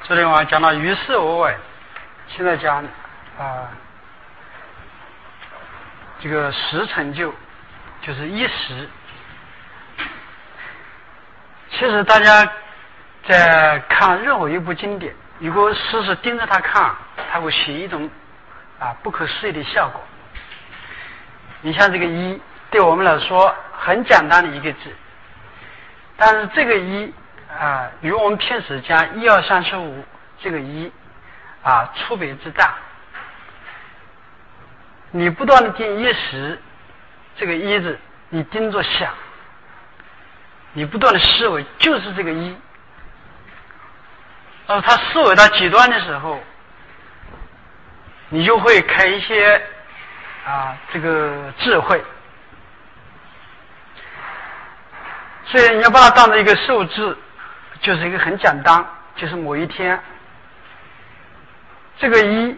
昨天我讲到于事无为，现在讲这个实成就，就是一时。其实大家在看任何一部经典，如果时时盯着它看，它会起一种不可思议的效果。你像这个一，对我们来说很简单的一个字，但是这个一与我们平时讲1、2、3、4、5这个一出别之大。你不断的盯一时这个一字，你盯着想，你不断的思维，就是这个一。他思维到极端的时候，你就会开一些这个智慧。所以你要把它当成一个数字，就是一个很简单，就是某一天这个一，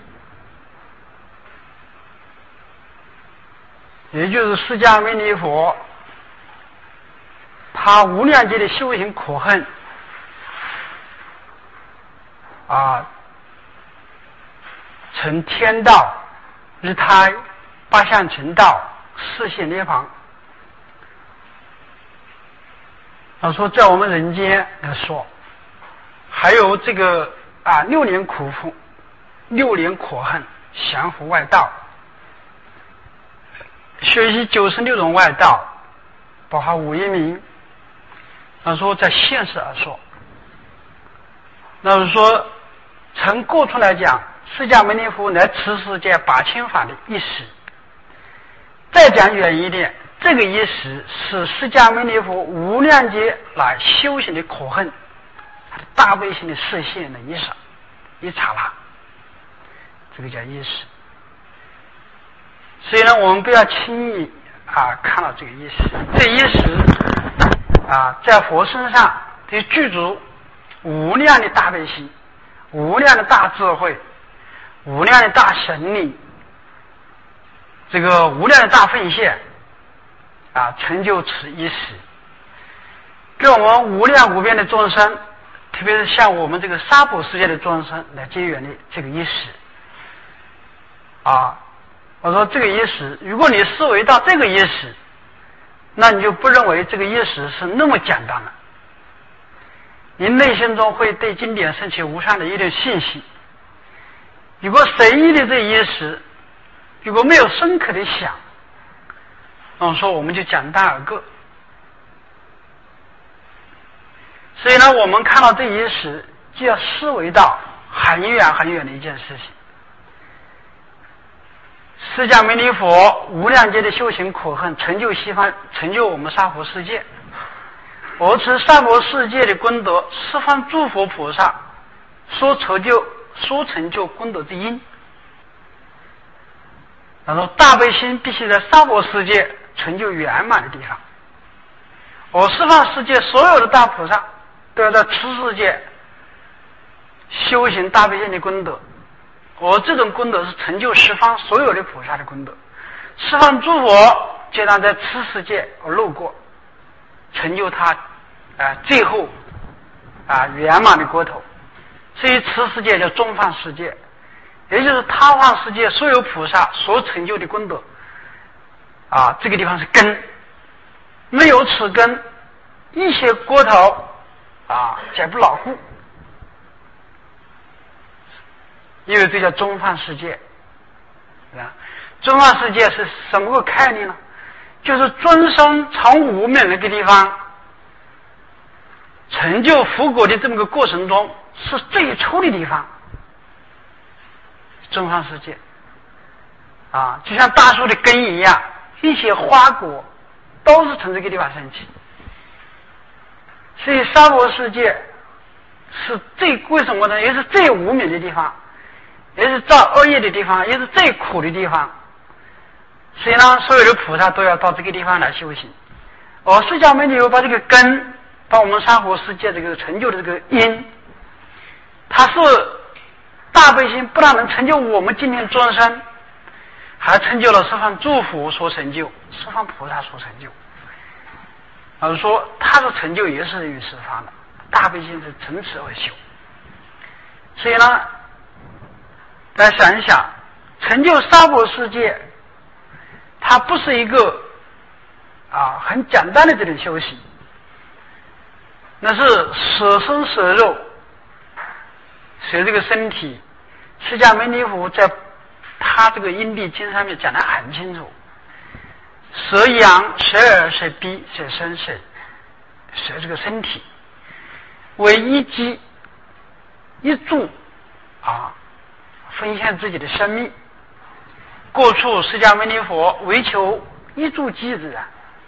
也就是释迦牟尼佛他无量劫的修行苦恨成天道、日胎、八相成道、四现涅槃。说在我们人间来说，还有这个6年苦痛、6年苦恨，降伏外道，学习96种外道，包括5一名。说在现实而说，那是说从过去来讲，释迦牟尼佛来此世界8000法的一时。再讲远一点，这个一时是释迦牟尼佛无量劫来修行的苦恨，他的大悲心的实现的一刹那，这个叫一时。所以呢，我们不要轻易看到这个一时。这一时在佛身上得具足无量的大悲心、无量的大智慧、无量的大神力，这个无量的大奉献成就此一时，跟我们无量无边的众生，特别是像我们这个娑婆世界的众生来结缘的这个一时我说这个一时，如果你思维到这个一时，那你就不认为这个一时是那么简单了。你内心中会对经典升起无上的一种信息。如果随意的这一时，如果没有深刻的想，说我们就简单而过。所以呢，我们看到这一时，就要思维到很远很远的一件事情。释迦牟尼佛无量劫的修行苦恨，成就西方，成就我们娑婆世界。而此娑婆世界的功德，十方诸佛菩萨所成就功德之因。然后大悲心必须在娑婆世界成就圆满的地方，而十方世界所有的大菩萨都要在此世界修行大悲心的功德。而这种功德是成就十方所有的菩萨的功德，十方诸佛皆当在此世界而路过，成就他最后圆满的国土。所以此世界叫中方世界，也就是他方世界所有菩萨所成就的功德这个地方是根，没有此根，一些国土皆不牢固。因为这叫中方世界中方世界是什么个概念呢？就是尊生从无名那个地方成就佛果的这么个过程中，是最初的地方。中方世界就像大树的根一样，一些花果都是从这个地方升起。所以娑婆世界是为什么呢？也是最无名的地方，也是造恶业的地方，也是最苦的地方。所以呢，所有的菩萨都要到这个地方来修行。而释迦牟尼佛把这个根，把我们娑婆世界这个成就的这个因，它是大悲心，不但能成就我们今天众生，还成就了十方诸佛所成就，十方菩萨所成就。而说他的成就也是于十方的，大悲心是从此而修。 所以呢，大家想一想，成就娑婆世界，它不是一个很简单的这种修行，那是舍身舍肉，舍这个身体。释迦牟尼佛在他这个因地经上面讲得很清楚，舍养、舍耳、舍鼻、舍身、舍这个身体，为一机一助奉献自己的生命。过处释迦牟尼佛为求一助机之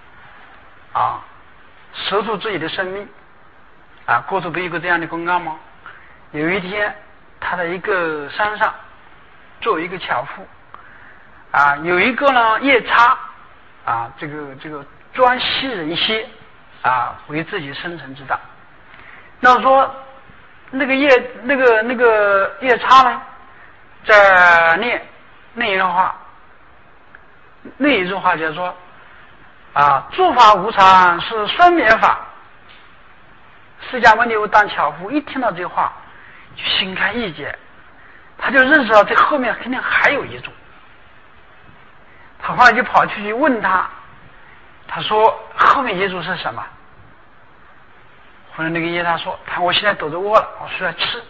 舍出自己的生命过处不有一个这样的公告吗？有一天他在一个山上做一个樵夫有一个呢夜叉这个专吸人血为自己生存之道。那说那个夜叉呢，在念那一句话就是说诸法无常是生灭法。释迦牟尼佛当樵夫一听到这话就心开意解，他就认识到这后面肯定还有一种。他后来就跑去问他说后面一种是什么？后来那个夜叉说我现在肚子饿了，我需要吃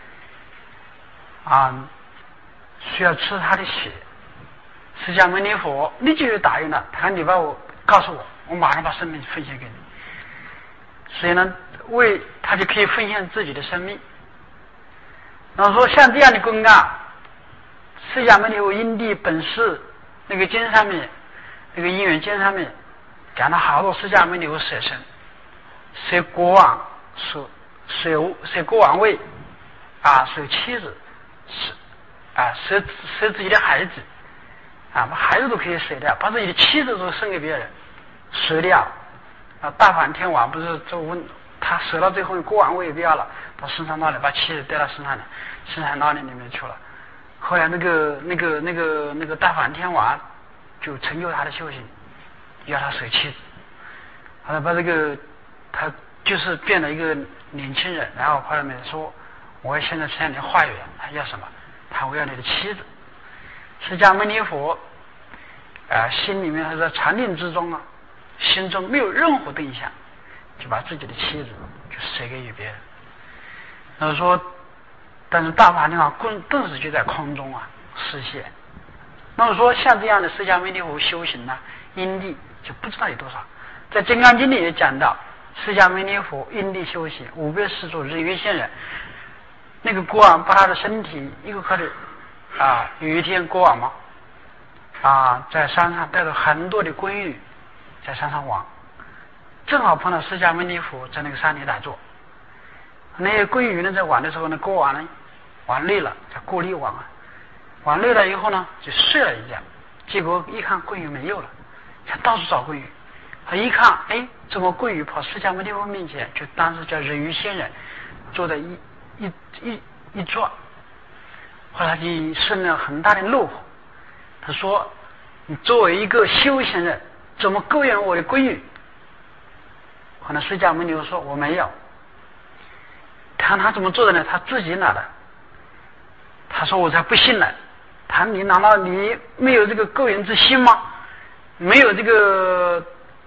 需要吃他的血。释迦牟尼佛立即就答应了，他说你把我告诉我，我马上把生命奉献给你。所以呢，他就可以奉献自己的生命。然后说像这样的公案，释迦牟尼佛因地本事那个经上面，那个因缘经上面讲了好多释迦牟尼佛舍身，舍国王，舍国王位舍妻子，舍自己的孩子把孩子都可以舍掉，把自己的妻子都生给别人舍掉大梵天王不是就问他舍到最后国王位不要了，到深山那里把妻子带到深山那里面去了。后来那个大梵天王就成就他的修行，要他舍妻子。后来把他就是变了一个年轻人，然后后来面说我现在向你化缘，他要什么？我要你的妻子。释迦牟尼佛心里面还在禅定之中心中没有任何对象，就把自己的妻子就舍给予别人。然后说，但是大梵天王顿时就在空中实现。那么说像这样的释迦牟尼佛修行因地就不知道有多少。在《金刚经》里也讲到，释迦牟尼佛因地修行500世座人欲仙人，那个国王把他的身体一个颗粒有一天国王在山上带着很多的龟鱼在山上玩，正好碰到释迦牟尼佛在那个山里打坐。那些龟鱼呢在玩的时候呢，国王呢玩累了，在过力玩累了以后呢就睡了一觉，结果一看龟鱼没有了，他到处找龟鱼，他一看怎么龟鱼跑释迦牟尼佛面前，就当时叫人鱼仙人坐在一转。后来就生了很大的怒火，他说你作为一个修行人怎么勾引我的龟鱼？后来释迦牟尼佛说我没有。他怎么做的呢？他自己拿的。他说我才不信呢。你难道你没有这个勾引之心吗？没有这个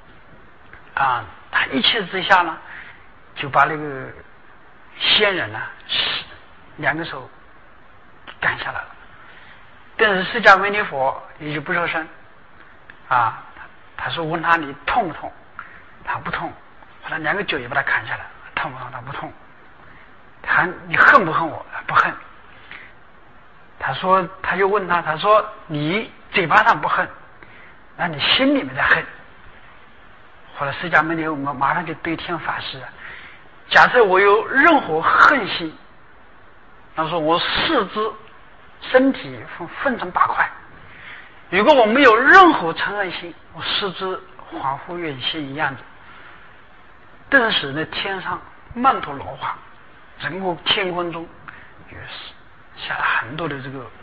他一气之下呢就把那个仙人2个手干下来了。但是释迦牟尼佛也就不说声他说问他你痛不痛？他不痛。后来2个脚也把他砍下来，痛不痛？他不痛。你恨不恨我？不恨。他就问他说你嘴巴上不恨，那你心里面在恨。后来释迦牟尼佛马上就对天发誓假设我有任何恨心，他说我四肢身体分成8块，如果我没有任何嗔恨心，我四肢恍惚远现一样子。顿时呢天上曼陀罗花，整个天空中下了很多的这个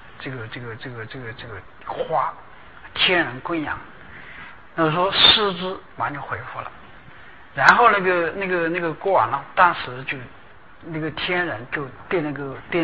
花，天人供养。那说四肢完全恢复了。然后那个国王呢，当时就那个天人就对那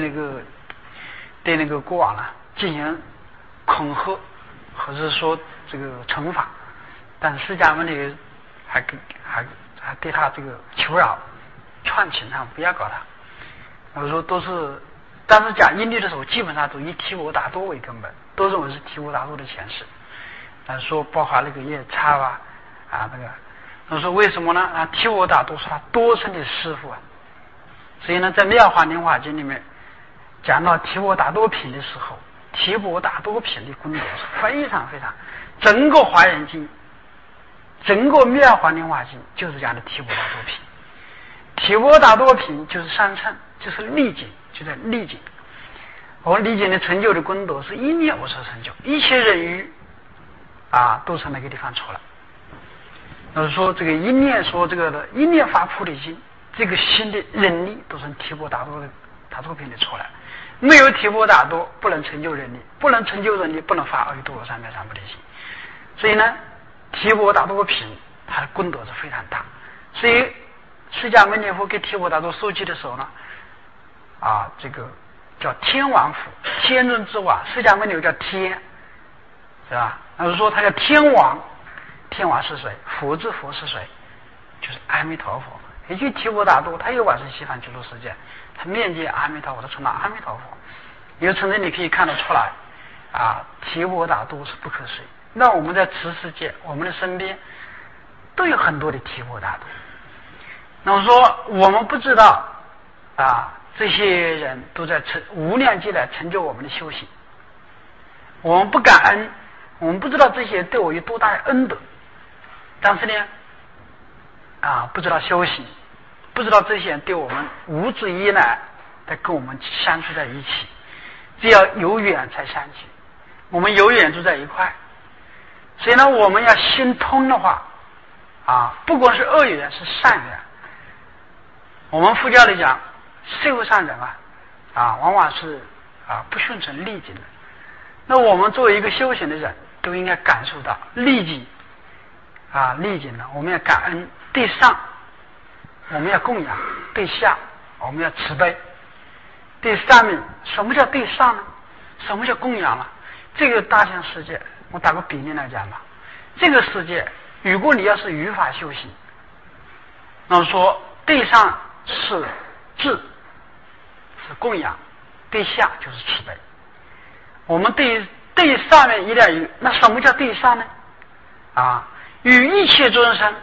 个国王呢进行恐吓，或者说这个惩罚，但是释迦牟尼还对他这个求饶，劝请他不要搞他。我说都是，但是讲因律的时候，基本上都以提婆达多为根本，都认为是提婆达多的前世。说包括那个夜叉那个，我说为什么呢？提婆达多是他多生的师傅啊。所以呢，在《妙法莲华经》里面讲到提婆达多品的时候，提婆达多品的功德是非常非常，整个华严经，整个《妙法莲华经》就是讲的提婆达多品。提婆达多品就是三乘，就是历境，就在历境。我历境的成就的功德是一念无所成就，一切人欲都从那个地方出来。就是说这个一念说这个的一念发菩提心，这个心的人力都从提婆达多的达多品里出来。没有提婆达多，不能成就人力，不能成就人力，不能发阿耨多罗三藐三菩提心。所以呢，提婆达多品它的功德是非常大。所以释迦牟尼佛给提婆达多授记的时候呢，这个叫天王府，天人之王。释迦牟尼佛叫天，是吧？那就是说他叫天王，天王是谁？佛之佛是谁？就是阿弥陀佛。也就提婆达多，他又往生西方极乐世界，他面见阿弥陀佛，他成了阿弥陀佛。由从这里可以看得出来，提婆达多是不可思议。那我们在此世界，我们的身边都有很多的提婆达多。那么说，我们不知道这些人都在无量劫来成就我们的修行，我们不感恩，我们不知道这些人对我有多大的恩德。但是呢，不知道修行，不知道这些人对我们无止依赖的跟我们相处在一起，只要有缘才相起，我们有缘就在一块。所以呢，我们要心通的话，不光是恶缘，是善缘。我们佛教里讲，社会上人往往是不顺承利己的。那我们作为一个修行的人，都应该感受到利己利己呢，我们要感恩。对上我们要供养，对下我们要慈悲。对上面，什么叫对上呢？什么叫供养呢？这个大千世界，我打个比例来讲吧，这个世界如果你要是于法修行，那么说对上是智，是供养，对下就是慈悲。我们对上面一定要有。那什么叫对上呢？与一切众生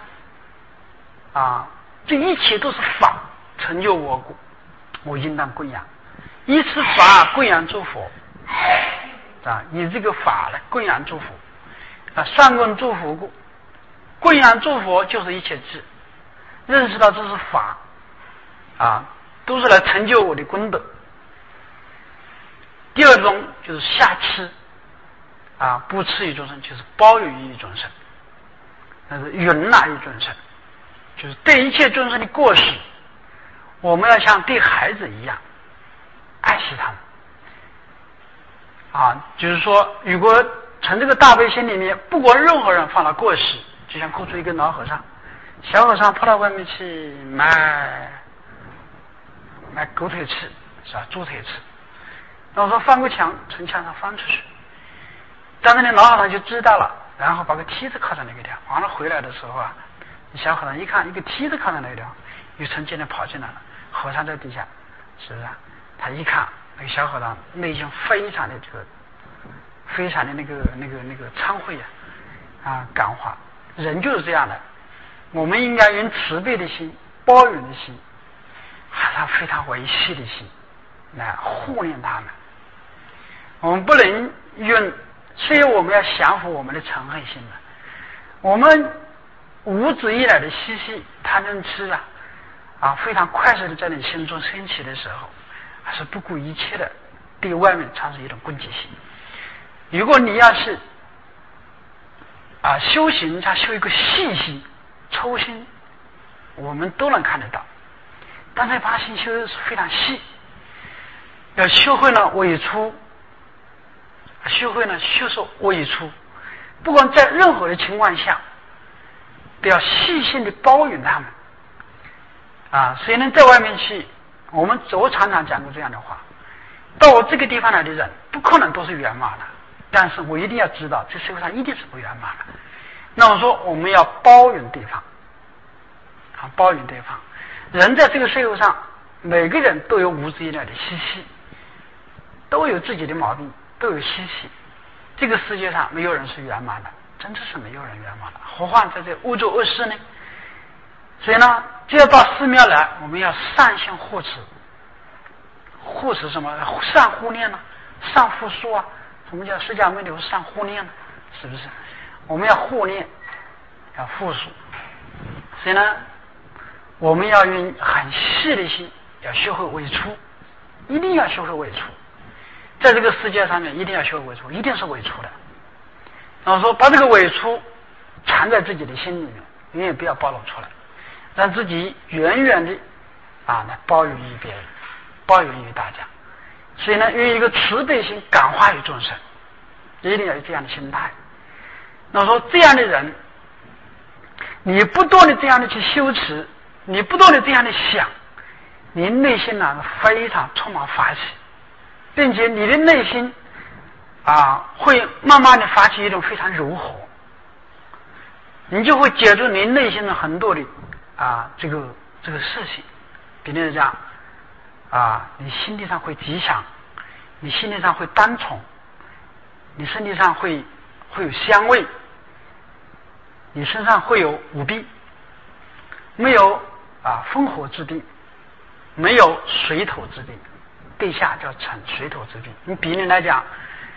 这一切都是法成就我故，我应当供养，以此法供养诸佛以这个法来供养诸佛上供诸佛故，供养诸佛就是一切智，认识到这是法都是来成就我的功德。第二种就是下痴不痴于众生，就是包容于众生，那是允纳于众生，就是对一切众生的过失，我们要像对孩子一样爱惜他们就是说，如果从这个大悲心里面，不管任何人犯了过失，就像过出一个老和尚，小和尚跑到外面去买狗腿吃，是吧？猪腿吃。那我说翻个墙，从墙上翻出去，但是呢，老和尚就知道了，然后把个梯子靠在那个地方。完了回来的时候小和尚一看一个梯子靠在那个地方，又从进来跑进来了。和尚在底下，是不是？他一看那个小和尚内心非常的非常的那个忏悔感化。人就是这样的，我们应该用慈悲的心、包容的心，还有非常维系的心来护念他们。我们不能用，所以我们要降服我们的嗔恨心的。我们无止以来的嬉戏贪嗔痴非常快速的在你心中升起的时候，还是不顾一切的对外面产生一种攻击性。如果你要是修行，它修一个细心、抽心，我们都能看得到。但是把心修的是非常细，要学会了我一出，学会了学受我一出，不管在任何的情况下，都要细心的包容他们所以呢，在外面去我常常讲过这样的话，到我这个地方来的人不可能都是圆满的，但是我一定要知道这社会上一定是不圆满的。那我说我们要包容对方啊，包容对方。人在这个社会上，每个人都有无知一点的习气，都有自己的毛病，都有习气。这个世界上没有人是圆满的，真的是没有人圆满的，何况在这欧洲恶世呢？所以呢，只要到寺庙来，我们要善心护持。护持什么？善护念呢？善护书啊？什么叫释迦牟尼佛善护念呢？是不是？我们要护念，要护书。所以呢，我们要用很细的心，要学会为出，一定要学会为出。在这个世界上面，一定要学会为出，一定是为出的。然后说，把这个为出藏在自己的心里面，永远不要暴露出来，让自己远远的来包容于别人，包容于大家。所以呢，用一个慈悲心感化于众生，一定要有这样的心态。那么说，这样的人，你不断的这样的去修持，你不断的这样的想，你内心呢非常充满法喜，并且你的内心会慢慢的发起一种非常柔和，你就会解除你内心的很多的这个事情。比如讲你心地上会吉祥，你心地上会单纯，你身体上会有香味，你身上会有五病，没有风火之病，没有水土之病，地下叫成水土之病。你比如来讲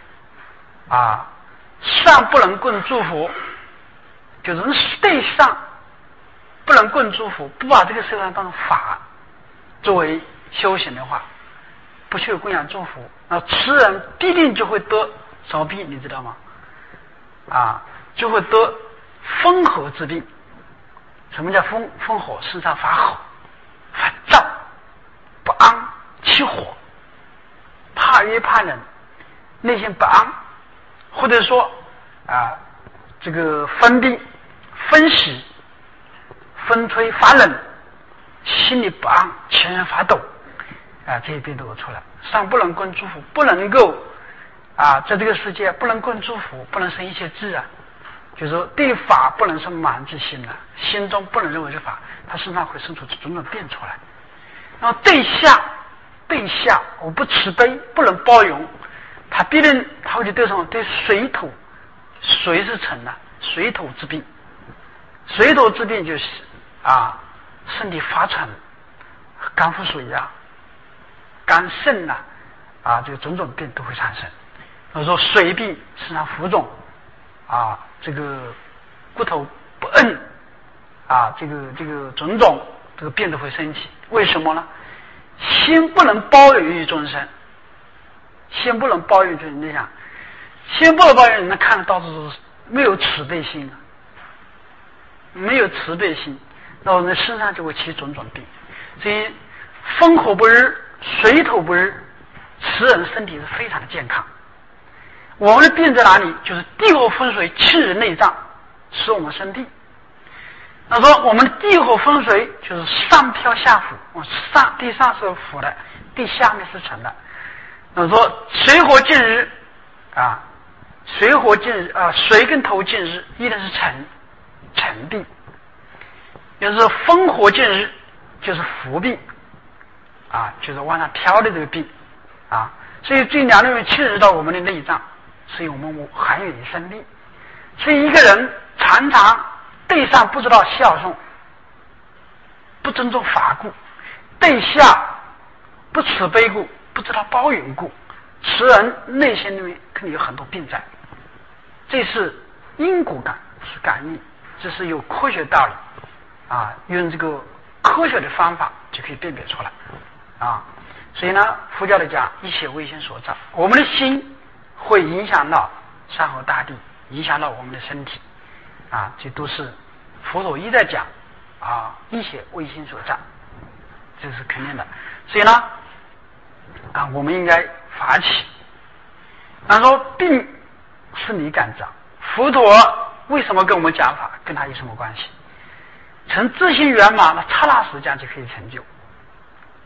上不能供诸佛，就是对上不能供诸佛，不把这个社会上当成法作为修行的话，不去供养诸佛，那此人必定就会得什么病，你知道吗？就会得风火之病。什么叫风火？身上发火、发燥、不安、起火，怕热怕冷，内心不安，或者说这个分病、分喜、风吹发冷，心里不安，全身发抖这些病都会出来。上不能供诸佛，不能够在这个世界不能供诸佛，不能生一些智就是说对法不能生满之心心中不能认为是法，他身上会生出种种病出来。然后对下我不慈悲，不能包容，他必定他会去对什么？对水土，水是成的水土之病。水土之病就是身体发沉，肝腹水肝肾这个种种病都会产生。比如说水病，身上浮肿这个骨头不硬这个种种这个病都会升起。为什么呢？心不能包容于众生，心不能包容众生。你想，心不能包容，那看得到处都是没有慈悲心没有慈悲心，那我们身上就会起种种病。所以风火不日，水土不日，此人身体是非常的健康。我们的病在哪里？就是地火风水侵入内脏，使我们生病。那说我们的地火风水就是上飘下浮，地上是浮的，地下面是沉的。那说水火进日水火进日水跟头进日，一定是沉病。就是风火进日，就是浮病就是往上飘的这个病所以这两种侵入到我们的内脏，所以我们很容易生病。所以一个人常常对上不知道孝顺，不尊重法故，对下不慈悲故，不知道包容故，此人内心里面肯定有很多病在。这是因果感，是感应，这是有科学道理用这个科学的方法就可以辨别出来所以呢，佛教的讲一切为心所造，我们的心会影响到山河大地，影响到我们的身体这都是佛陀一再讲一切为心所造，这是肯定的。所以呢我们应该发起。说病是你感召，佛陀为什么跟我们讲法？跟他有什么关系？从自性圆满的刹那时间就可以成就。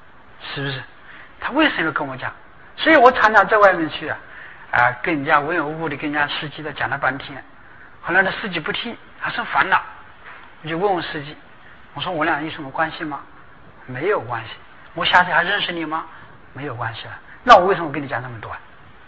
是不是？他为什么要跟我讲？所以我常常在外面去跟人家无缘无故的跟人家司机的讲了半天，后来那司机不听，还是烦恼。我就问司机，我说我俩有什么关系吗？没有关系。我下次还认识你吗？没有关系了。那我为什么跟你讲这么多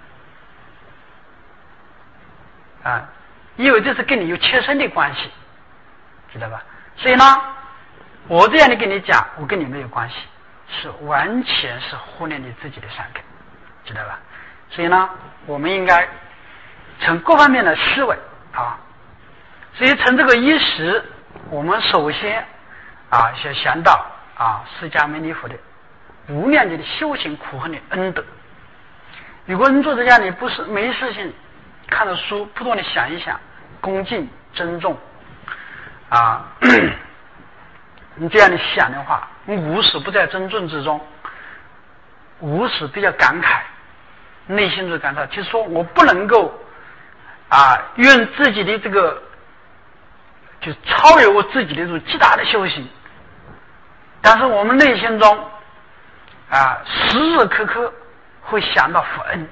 因为这是跟你有切身的关系，知道吧？所以呢，我这样的跟你讲，我跟你没有关系，是完全是忽略你自己的善根，知道吧？所以呢，我们应该从各方面的思维所以从这个衣食，我们首先要想到释迦牟尼佛的无量劫的修行苦恨的恩德。如果你坐在家里不是没事情看着书，不断的想一想，恭敬尊重你这样的想的话，你无时不在尊重之中，无时比较感慨，内心就感到就是说我不能够用自己的这个就超越我自己的这种极大的修行，但是我们内心中时时刻刻会想到佛恩，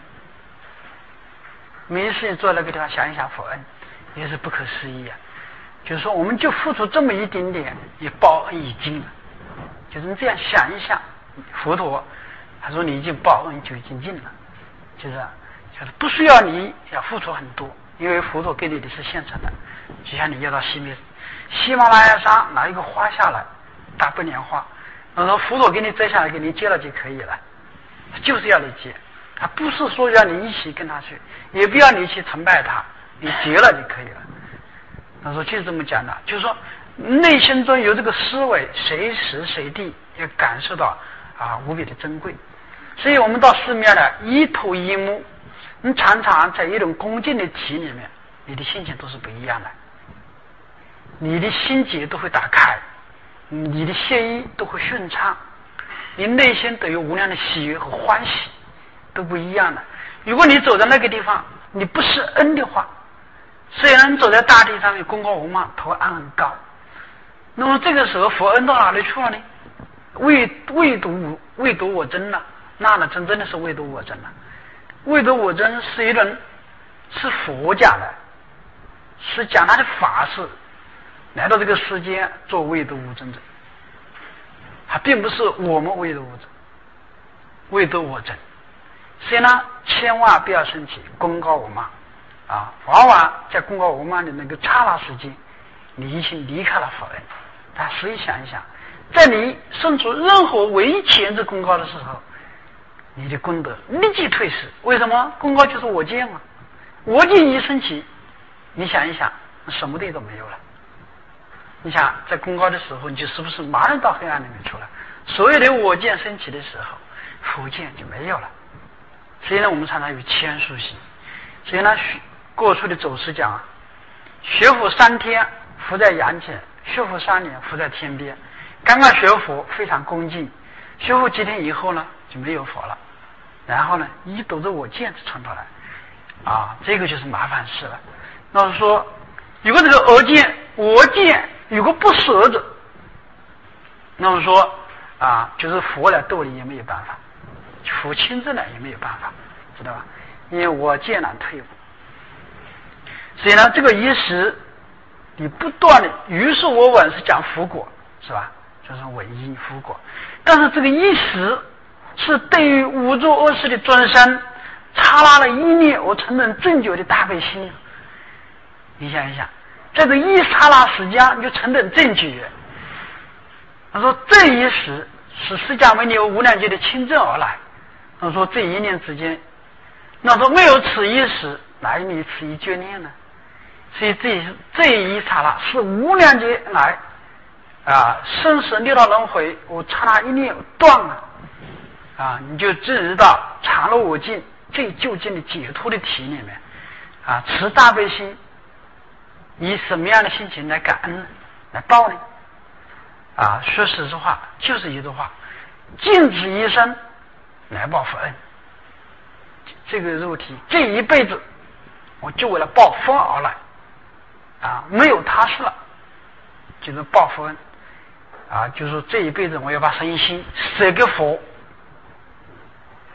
没事情坐在那个地方想一想佛恩，也是不可思议就是说我们就付出这么一点点，也报恩已尽了。就是你这样想一想，佛陀他说你已经报恩就已经尽了，就是不需要你要付出很多，因为佛陀给你的是现成的。就像你要到喜马拉雅山拿一个花下来，大白莲花，然后佛陀给你摘下来给你接了就可以了，就是要你接，他不是说让你一起跟他去，也不要你去崇拜他，你接了就可以了。他说就是这么讲的，就是说内心中有这个思维，随时随地要感受到无比的珍贵。所以我们到寺庙呢，一头一目，你常常在一种恭敬的体里面，你的心情都是不一样的，你的心结都会打开，你的血液都会顺畅，你内心都有无量的喜悦和欢喜，都不一样的。如果你走在那个地方，你不是恩的话，虽然走在大地上面功高无嘛，头昂很高，那么这个时候佛恩到哪里去了呢？唯独我真了，那真的是唯独我真了。唯独我真是是佛讲的，是讲他的法事来到这个世间做唯独无真者，他并不是我们唯独无真，唯独我真。所以呢，千万不要生气功高我慢往往在功高我慢的那个刹那时间，你已经离开了佛恩。但实际想一想，在你生出任何为前之功高的时候，你的功德立即退失。为什么？功高就是我见嘛，我见一升起，你想一想，什么地都没有了。你想在功高的时候，你就是不是马上到黑暗里面出来？所有的我见升起的时候，佛见就没有了。所以呢，我们常常有谦虚心。所以呢，过去的祖师讲学佛3天伏在阳前，学佛3年伏在天边。刚刚学佛非常恭敬，学佛几天以后呢就没有佛了，然后呢一抖着我见就冲出来这个就是麻烦事了。那是说如果这个我见有个不舍者，那么说就是佛来逗你也没有办法，佛亲自来也没有办法，知道吧？因为我见难退步。所以呢，这个一时你不断的于是我稳是讲福果，是吧？就是稳因福果。但是这个一时是对于无作恶事的众生，刹那的一念我成人正觉的大悲心。你想一想，在这一刹那时间你就成等正觉。他说这一时是释迦牟尼无量劫的亲证而来。他说这一念之间，那说没有此一时，哪有你此一眷念呢？所以这一刹那是无量劫来生死六道轮回，我刹那一念断了你就知道常乐我净最究竟的解脱的体里面持大悲心，以什么样的心情来感恩来报呢？说实话就是一句话，尽此一生来报佛恩。这个肉体这一辈子我就为了报佛而来没有他事了，就是报佛恩就是说这一辈子我要把身心舍给佛，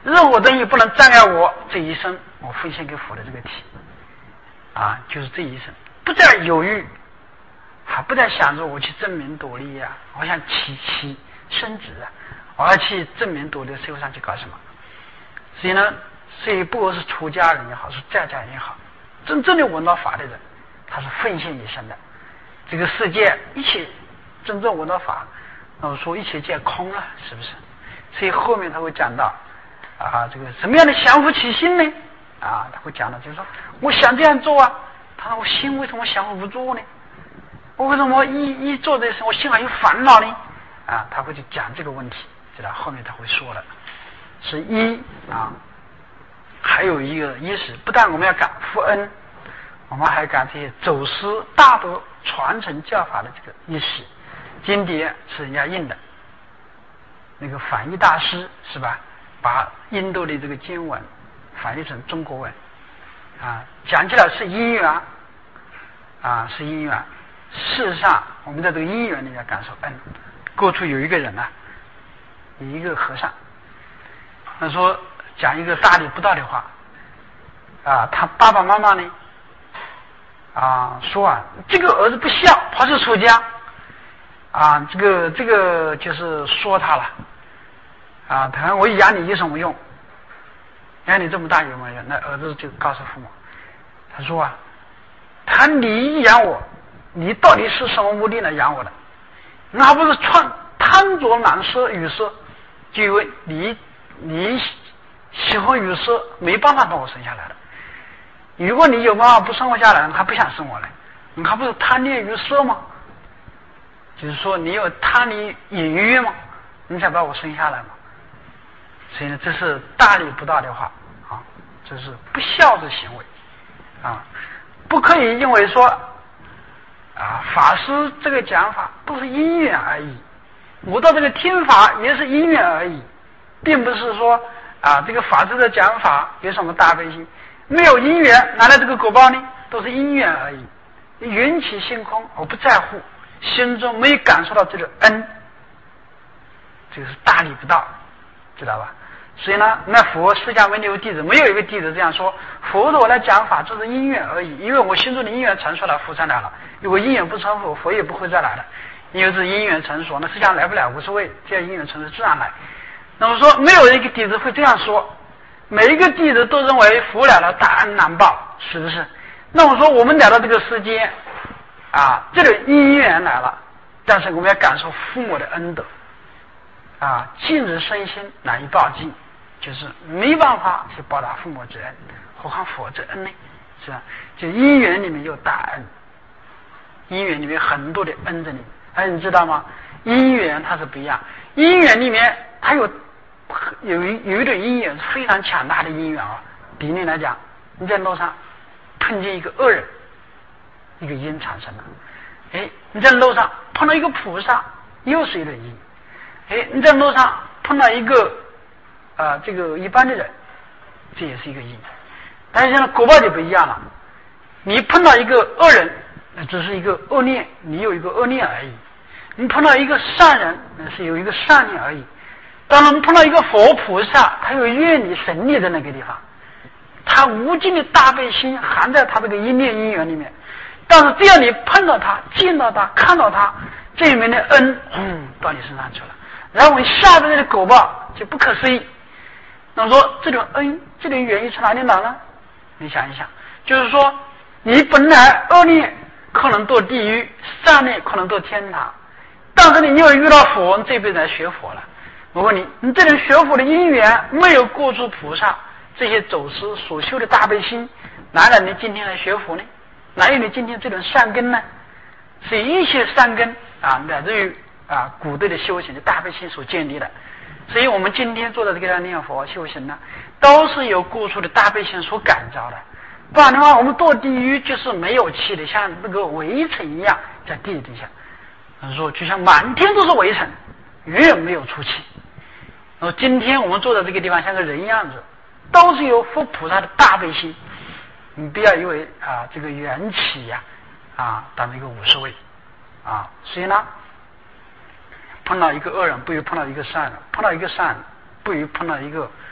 任何东西不能障碍我这一生我奉献给佛的这个体啊，就是这一生不再犹豫，还不再想着我去争名夺利啊，我想起升职啊，我要去争名夺利，社会上去搞什么？所以呢，所以不管是出家人也好，是在家人也好，真正的闻到法的人，他是奉献一生的。这个世界一切真正闻到法，那我说一切皆空了，是不是？所以后面他会讲到啊，这个什么样的降伏其心呢？啊，他会讲到，就是说我想这样做啊，他说我心为什么降伏不住呢？我为什么一做这事，我心还有烦恼呢？啊，他会去讲这个问题，知道后面他会说了，是一啊，还有一个意思，不但我们要感父恩，我们还感这些走师大德传承教法的这个意识。经典是人家印的，那个翻译大师是吧？把印度的这个经文翻译成中国文啊，讲起来是因缘啊，是因缘。事实上，我们在这个因缘里面感受恩。过去有一个人啊，有一个和尚，他说讲一个大逆不道的话啊，他爸爸妈妈呢啊说啊，这个儿子不孝，跑去出家啊，这个就是说他了啊，他说我养你有什么用？养你这么大有什么用？那儿子就告诉父母，他说啊，你养我，你到底是什么目的来养我的？那不是贪着男色女色，就因为你喜欢女色，没办法把我生下来的。如果你有办法不生活下来，他不想生我了，你还不是贪恋于色吗？就是说你有贪恋淫欲吗？你才把我生下来吗？所以呢，这是大逆不道的话啊，这是不孝之行为啊，不可以因为说啊，法师这个讲法都是因缘而已，我到这个听法也是因缘而已，并不是说啊，这个法师的讲法有什么大悲心，没有因缘拿来这个果报呢，都是因缘而已。缘起性空，我不在乎，心中没有感受到这个恩，这个是大逆不道，知道吧？所以呢，那佛释迦牟尼佛弟子没有一个弟子这样说，佛陀来讲法就是因缘而已，因为我心中的因缘成熟了，佛才来了。如果因缘不成熟，佛也不会再来的。因为是因缘成熟，那释迦来不了无所谓，这样因缘成熟自然来。那么说，没有一个弟子会这样说，每一个弟子都认为佛来了大恩难报，是不是？那我说我们来到这个世间啊，这个因缘来了，但是我们要感受父母的恩德啊，尽日身心难以报尽，就是没办法去报答父母之恩，何况佛之恩呢？是吧？就因缘里面有大恩，因缘里面很多的恩在里面。哎，你知道吗？因缘它是不一样，因缘里面它有一种因缘是非常强大的因缘啊。比例来讲，你在路上碰见一个恶人，一个因产生了。哎，你在路上碰到一个菩萨，又是一个因。哎，你在路上碰到一个这个一般的人，这也是一个因。但是现在果报就不一样了，你碰到一个恶人，那只是一个恶念，你有一个恶念而已；你碰到一个善人，那是有一个善念而已。当我们碰到一个佛菩萨，他有愿力神力在那个地方，他无尽的大悲心含在他这个因念因缘里面。但是只要你碰到他、见到他、看到他，这里面的恩，到你身上去了，然后你下辈子的果报就不可思议。那么说这种恩、这种原因从哪里来呢？你想一想，就是说你本来恶念可能堕地狱，善念可能堕天堂，但是你又遇到佛，你这辈子来学佛了。我问你，你这种学佛的因缘没有过出菩萨这些走师所修的大悲心，哪来你今天来学佛呢？哪有你今天这种善根呢？是一切善根啊，乃至于古代的修行的大悲心所建立的。所以我们今天做的这个念佛修行呢，都是由过去的大悲心所感召的。不然的话，我们堕地狱就是没有气的，像那个围城一样在地底下。说就像满天都是围城，远远没有出气。今天我们坐在这个地方像个人样子，都是由佛菩萨的大悲心。你不要以为这个缘起当成一个50位所以呢，碰到一个恶人不如碰到一个善人，碰到一个善人不如碰到一个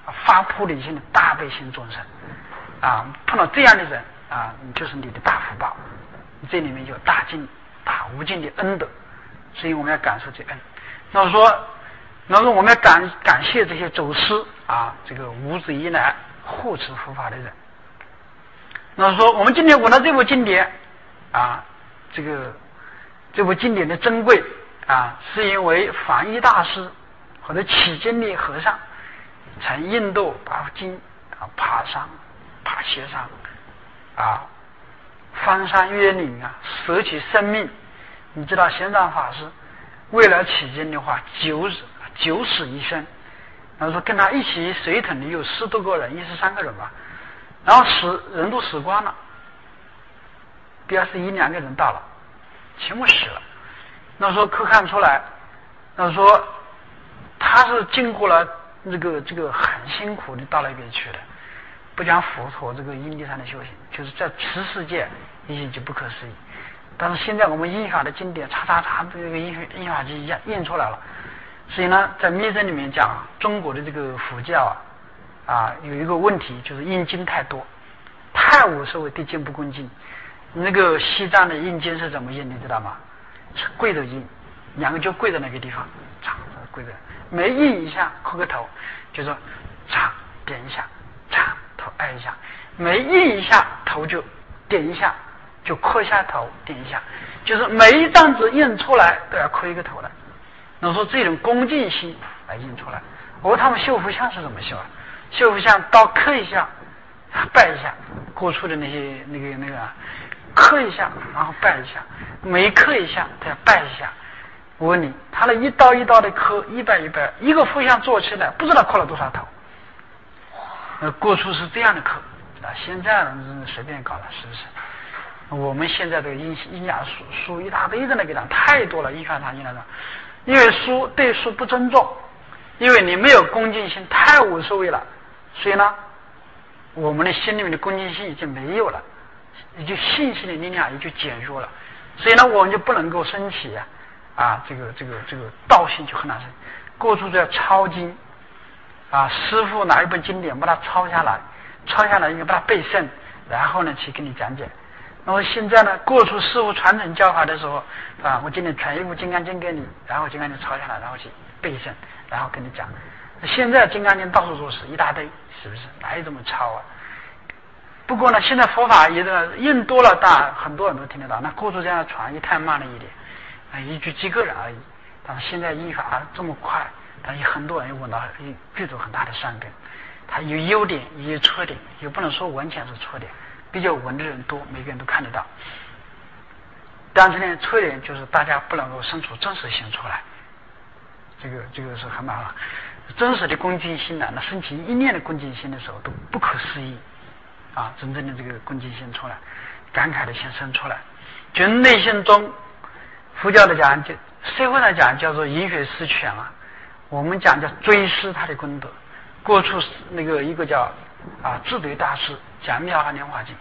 发菩提心的大悲心众生啊，碰到这样的人啊，就是你的大福报，这里面有大尽大无尽的恩德，所以我们要感受这恩。那么说我们要感谢这些祖师啊，这个无始以来护持佛法的人。那么说我们今天闻到这部经典啊，这部经典的珍贵啊，是因为法义大师或者起经的和尚从印度把经啊爬山爬斜山啊，翻山越岭啊，舍弃生命。你知道玄奘法师为了起经的话九死一生，然后说跟他一起随同的有10多个人，13个人吧，然后人都死光了，第二是1、2个人到了，全部死了。那时候可看出来，那说他是经过了这个很辛苦的到那边去的，不讲佛陀这个因地上的修行，就是在此世界已经就不可思议。但是现在我们印法的经典查这个印法机印出来了。所以呢，在密宗里面讲，中国的这个佛教啊有一个问题，就是印经太多，太无所谓对经不恭敬。那个西藏的印经是怎么印，你知道吗？是跪着印，2个就跪在那个地方，长跪着，每印一下磕个头，就说长点一下，长头按一下，每印一下头就点一下，就磕一下头点一下，就是每一张纸印出来都要磕一个头来。那说这种恭敬心来印出来。他们修佛像是怎么修啊？修佛像刀刻一下，拜一下，过去的那个刻一下，然后拜一下，每刻一下他要拜一下。我问你，他那一刀一刀的刻，一拜一拜，一个佛像做起来不知道刻了多少头。过去是这样的刻啊，现在随便搞了，是不是？我们现在的印雅书一大堆的那个人太多了，印刷厂印那种。因为对书不尊重，因为你没有恭敬心，太无所谓了，所以呢，我们的心里面的恭敬心已经没有了，也就信心的力量也就减弱了，所以呢，我们就不能够升起这个道心就很难升。过去要抄经啊，师父拿一本经典把它抄下来应该把它背诵，然后呢去给你讲解。那么现在呢，过去师父传承教法的时候啊，我今天传一部《金刚经》给你，然后《金刚经》抄下来，然后去背诵，然后跟你讲。现在《金刚经》到处都是一大堆，是不是？哪有这么抄啊？不过呢，现在佛法也印多了，当然很多人都听得到。那过去这样传也太慢了一点，一句几个人而已。但是现在印法这么快，但有很多人闻到具足很大的善根。它有优点也有缺点，也不能说完全是缺点。比较闻的人多，每个人都看得到。但是呢，缺点就是大家不能够生出真实性出来，这个是很麻烦。真实的恭敬心呢，那升起一念的恭敬心的时候都不可思议啊！真正的这个恭敬心出来，感慨的心生出来，就内心中，佛教的讲就社会上讲叫做饮水思泉啊，我们讲叫追思他的功德。过去那个一个叫智德大师讲《妙法莲华经》，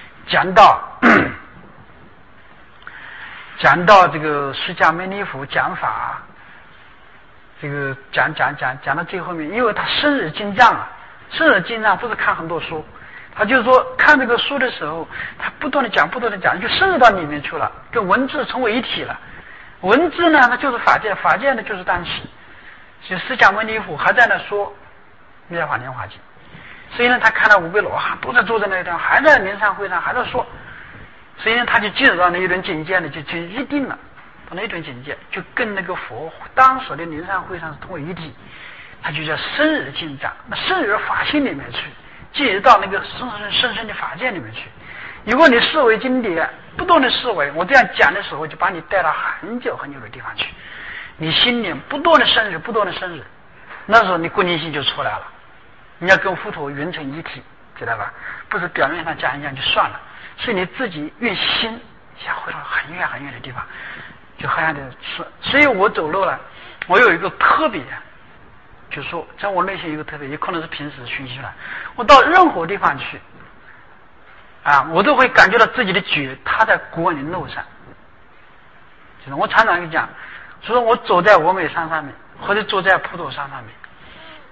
讲到这个释迦牟尼佛讲法，这个讲到最后面，因为他深入经藏啊，深入经藏不是看很多书，他就是说看这个书的时候，他不断的讲，就深入到里面去了，跟文字成为一体了。文字呢，它就是法界，法界呢就是当时，就释迦牟尼佛还在那说《妙法莲华经》。所以呢，他看到五位罗汉都在坐在那个地方，还在灵山会上还在说，所以呢，他就进入到那一种境界呢，就一定了，到那一种境界，就跟那个佛当时的灵山会上是同为一体，他就叫深入进藏，那深入法性里面去，进入到那个深深的法界里面去。如果你思维经典，不断的思维，我这样讲的时候，就把你带到很久很久的地方去，你心里不断的深入，那时候你恭敬心就出来了。你要跟佛陀云成一体，知道吧？不是表面上讲一讲就算了，所以你自己用心想回到很远很远的地方，就好像的是。所以我走路了，我有一个特别，就是说在我内心有一个特别，也可能是平时熏习了，我到任何地方去我都会感觉到自己的脚踏在古往的路上。就是我常常跟你讲，所以说我走在峨眉山上面，或者走在普陀山上面，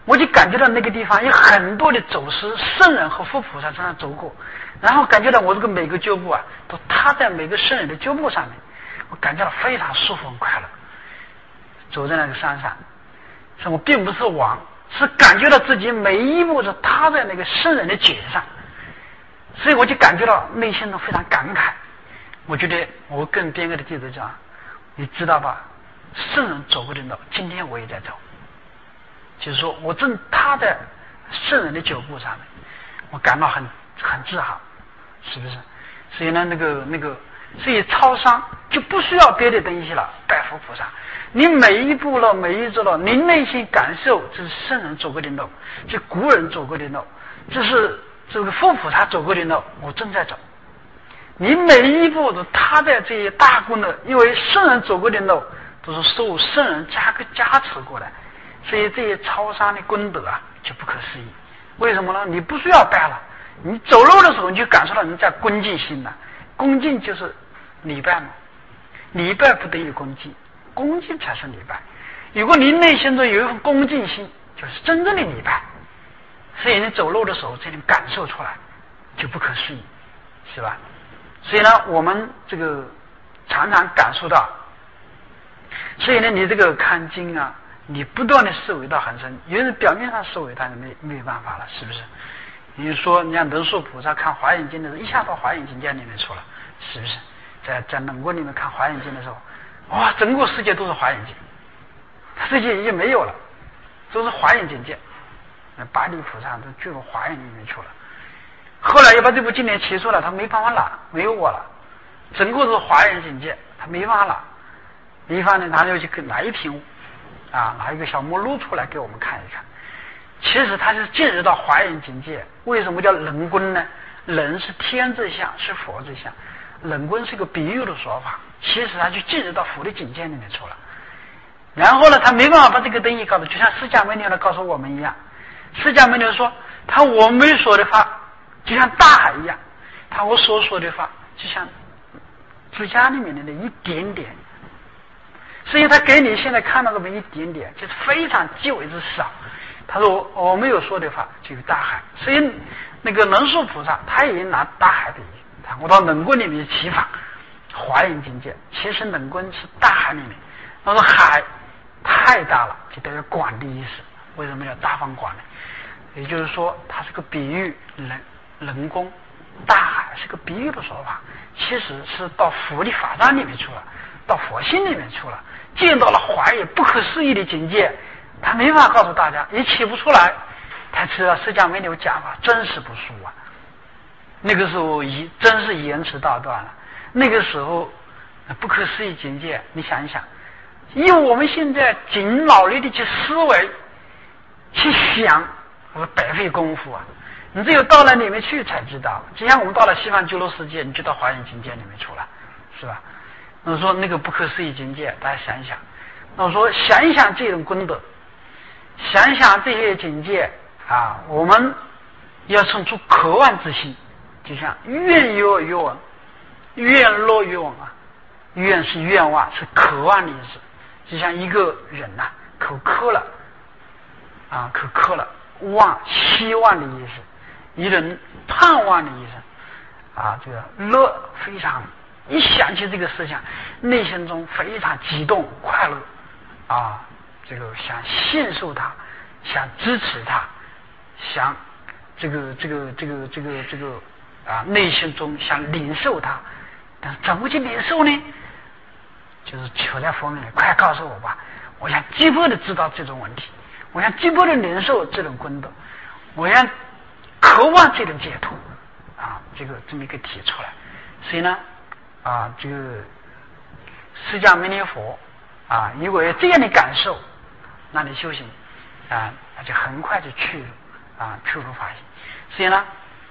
我就感觉到那个地方有很多的走师圣人和佛菩萨在那走过，然后感觉到我这个每个脚步啊都踏在每个圣人的脚步上面，我感觉到非常舒服很快乐。走在那个山上，是我并不是往，是感觉到自己每一步都踏在那个圣人的脚上，所以我就感觉到内心中非常感慨。我觉得我跟边个的弟子讲，你知道吧，圣人走过的路今天我也在走，就是说我正踏在圣人的脚步上面，我感到很自豪，是不是？所以呢，所以超商就不需要别的东西了，拜佛菩萨，你每一步了，每一步了，你内心感受这是圣人走过的路，这古人走过的路，这是这个佛菩萨走过的路，我正在走。你每一步都踏在这些大功德，因为圣人走过的路都是受圣人加持过来，所以这些超商的功德啊就不可思议。为什么呢？你不需要拜了，你走路的时候你就感受到你在恭敬心了。恭敬就是礼拜嘛，礼拜不等于恭敬，恭敬才是礼拜。如果你内心中有一份恭敬心，就是真正的礼拜。所以你走路的时候这种感受出来就不可思议，是吧？所以呢，我们这个常常感受到，所以呢，你这个看经啊，你不断的思维到很深，有人表面上思维，他就没有办法了，是不是？你说，你像文殊菩萨看华严经的时候，一下到华严境界里面去了，是不是？在冷国里面看华严经的时候，哇，整个世界都是华严经，世界已经没有了，都是华严境界。那八地菩萨都进入华严里面去了。后来又把这部经典提出来，他没办法拿，没有我了，整个是华严境界，他没办法拿。一方呢，他就去拿一瓶拿一个小目录出来给我们看一看。其实他是进入到华严境界。为什么叫人观呢？人是天之相，是佛之相。人观是个比喻的说法，其实他就进入到佛的境界里面去了。然后呢，他没办法把这个东西告诉，就像释迦牟尼来告诉我们一样。释迦牟尼说，我没说的话就像大海一样，我所说的话就像指甲里面的一点点，所以他给你现在看到这么一点点，就是非常极为之少。他说我没有说的话就是大海，所以那个文殊菩萨他也拿大海的意思。我到冷观里面去启发华严境界，其实冷观是大海里面，他说海太大了，就代表广的意思。为什么叫大方广呢？也就是说，它是个比喻，人工大海是个比喻的说法，其实是到佛的法藏里面去了，到佛心里面去了，见到了华严不可思议的境界。他没法告诉大家，也起不出来。他知道释迦牟尼有讲法，真实不输啊。那个时候真是言辞大断了。那个时候不可思议境界，你想一想，以我们现在尽脑力的去思维、去想，白费功夫啊。你只有到了里面去才知道。就像我们到了西方极乐世界，你就到华严境界里面去了，是吧？那我说那个不可思议境界，大家想一想。那我说想一想这种功德，想一想这些境界我们要生出渴望之心，就像愿有愿望，愿乐愿望愿是愿望，是渴望的意思。就像一个人口渴了口渴了，望希望的意思，一人盼望的意思这个乐非常，一想起这个思想，内心中非常激动快乐这个想信受它，想支持它，想内心中想领受它。但是怎么去领受呢？就是求在佛面前，快告诉我吧，我想急迫的知道这种问题，我想急迫的领受这种功德，我想渴望这种解脱这么一个提出来。所以呢这个释迦牟尼佛如果有这样的感受，那你修行那就很快就去入法性。所以呢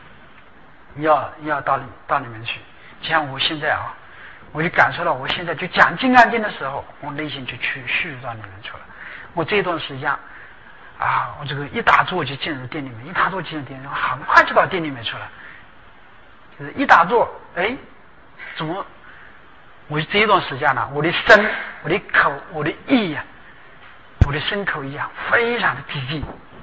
要到里面去。就像我现在我就感受到，我现在就讲金刚经的时候，我内心就去续到里面去了。我这段时间我这个一打坐就进入店里面，一打坐进入店里面，很快就到店里面去了。就是一打坐，怎么我这一段时间我的身、我的口、我的意我的身口意非常的激进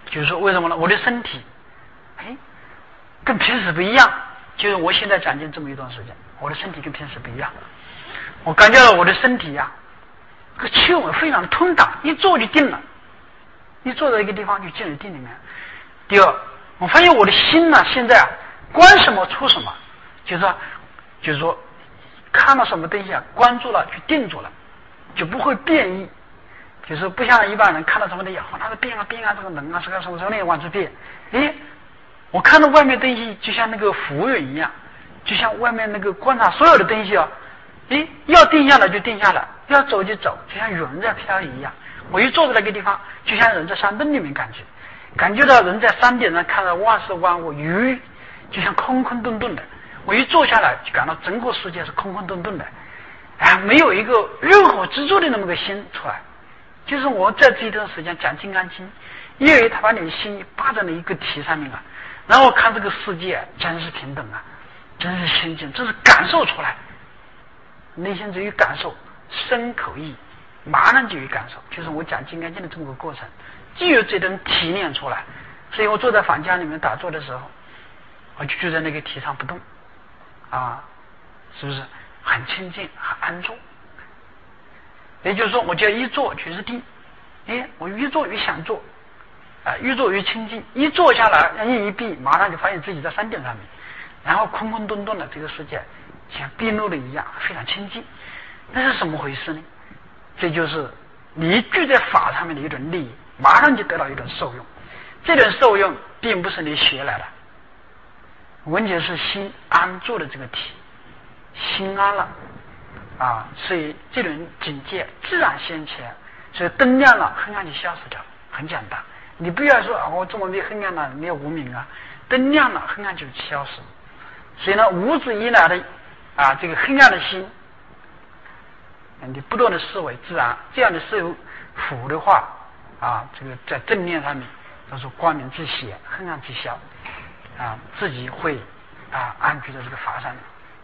就是说为什么呢？我的身体，跟平时不一样。就是我现在讲经这么一段时间，我的身体跟平时不一样，我感觉到我的身体呀，这个气稳非常的通达，一坐就定了，一坐在一个地方就进入定里面。第二，我发现我的心呢，现在观什么出什么，就是说看到什么东西啊，关注了就定住了，就不会变异。就是不像一般人看到什么东西，它是变啊，这个人啊，是个什么东西往出变。我看到外面东西就像那个浮云一样，就像外面那个观察所有的东西啊，要定下来就定下来，要走就走，就像云在飘一样。我一坐在那个地方，就像人在山洞里面感觉到人在山顶上看到万事万物，鱼就像空空洞洞的。我一坐下来，就感到整个世界是空空洞洞的，没有一个任何支柱的那么个心出来。就是我在这一段时间讲《金刚经》，因为他把你的心扒在了一个题上面啊，然后看这个世界真是平等啊，真是清净，这是感受出来，内心只有感受，身口意马上就有感受。就是我讲《金刚经》的这么个过程，就有这种提炼出来。所以我坐在房间里面打坐的时候，我就在那个题上不动是不是很清净很安住？也就是说，我就一坐就是定，我越坐越想坐，越坐越清净。一坐下来，眼一闭，马上就发现自己在山顶上面，然后空空洞洞的这个世界像闭路了一样，非常清净。那是什么回事呢？这就是你具在法上面的一种利益，马上就得到一种受用。这种受用并不是你学来的，完全是心安住的这个体，心安了所以这种境界自然现前。所以灯亮了，黑暗就消失掉了，很简单。你不要说我这么没黑暗了，没有无明啊，灯亮了，黑暗就消失。所以呢，无止以来的这个黑暗的心，你不断的思维，自然这样的思维辅的话这个在正念上面都是光明自显，黑暗自消自己会安居在这个法上面。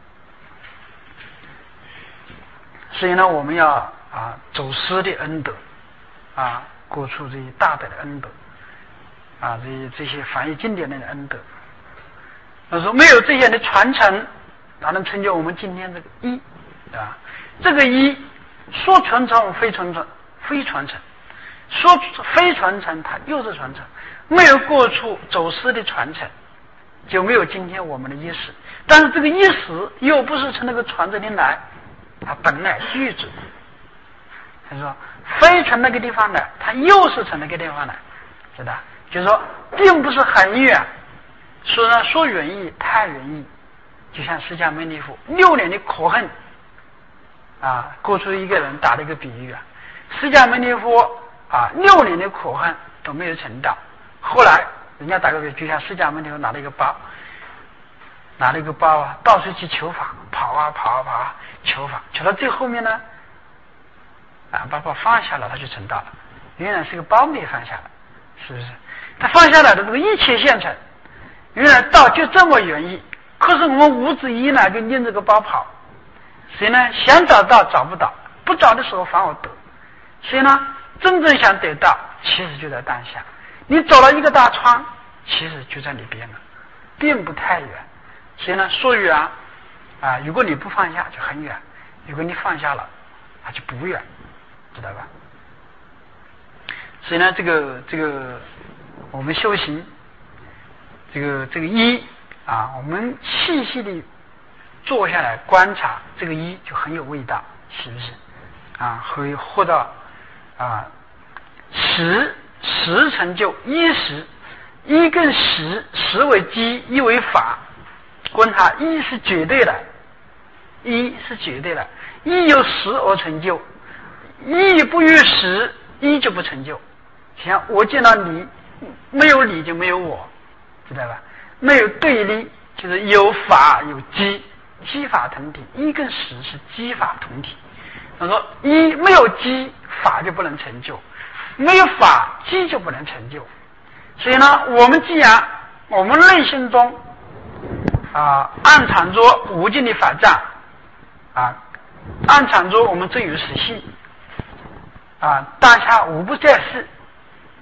所以呢，我们要走师的恩德过出这些大德的恩德这些翻译经典的恩德。他说没有这些的传承，哪能成就我们今天这个一这个一说传承非传承，非传承，说非传承它又是传承。没有过处走师的传承，就没有今天我们的意识。但是这个意识又不是从那个传承的来，它本来具足。他说非从那个地方来，它又是从那个地方来，知道？就是说并不是很远，说远义太远义。就像释迦牟尼佛6年的可恨过出一个人打了一个比喻释迦牟尼佛6年的可恨都没有成道。后来人家打个比喻，就像释迦牟尼佛拿了一个包到处去求法，跑求法，求到最后面呢把包放下了，他就成道了。原来是个包没放下了，是不是？他放下来的这个一切现成，原来道就这么远义。可是我们无止以来就拎这个包跑，所以呢想找到找不到，不找的时候反而得。所以呢真正想得到，其实就在当下。你走了一个大窗，其实就在里边了，并不太远。所以呢说远如果你不放下就很远，如果你放下了它就不远，知道吧？所以呢这个我们修行这个一我们细细的坐下来观察这个一，就很有味道，是不是会获到十成就一十，一跟十为基，一为法。观察一是绝对的，一是绝对的，一由十而成就，一不于十，一就不成就。像我见到你，没有你就没有我，知道吧？没有对立，就是有法有机，机法同体。一跟十是机法同体。他说一没有机，法就不能成就；没有法，机就不能成就。所以呢，我们既然我们内心中暗藏着无尽的法藏暗藏着我们真有实性当下无不在世，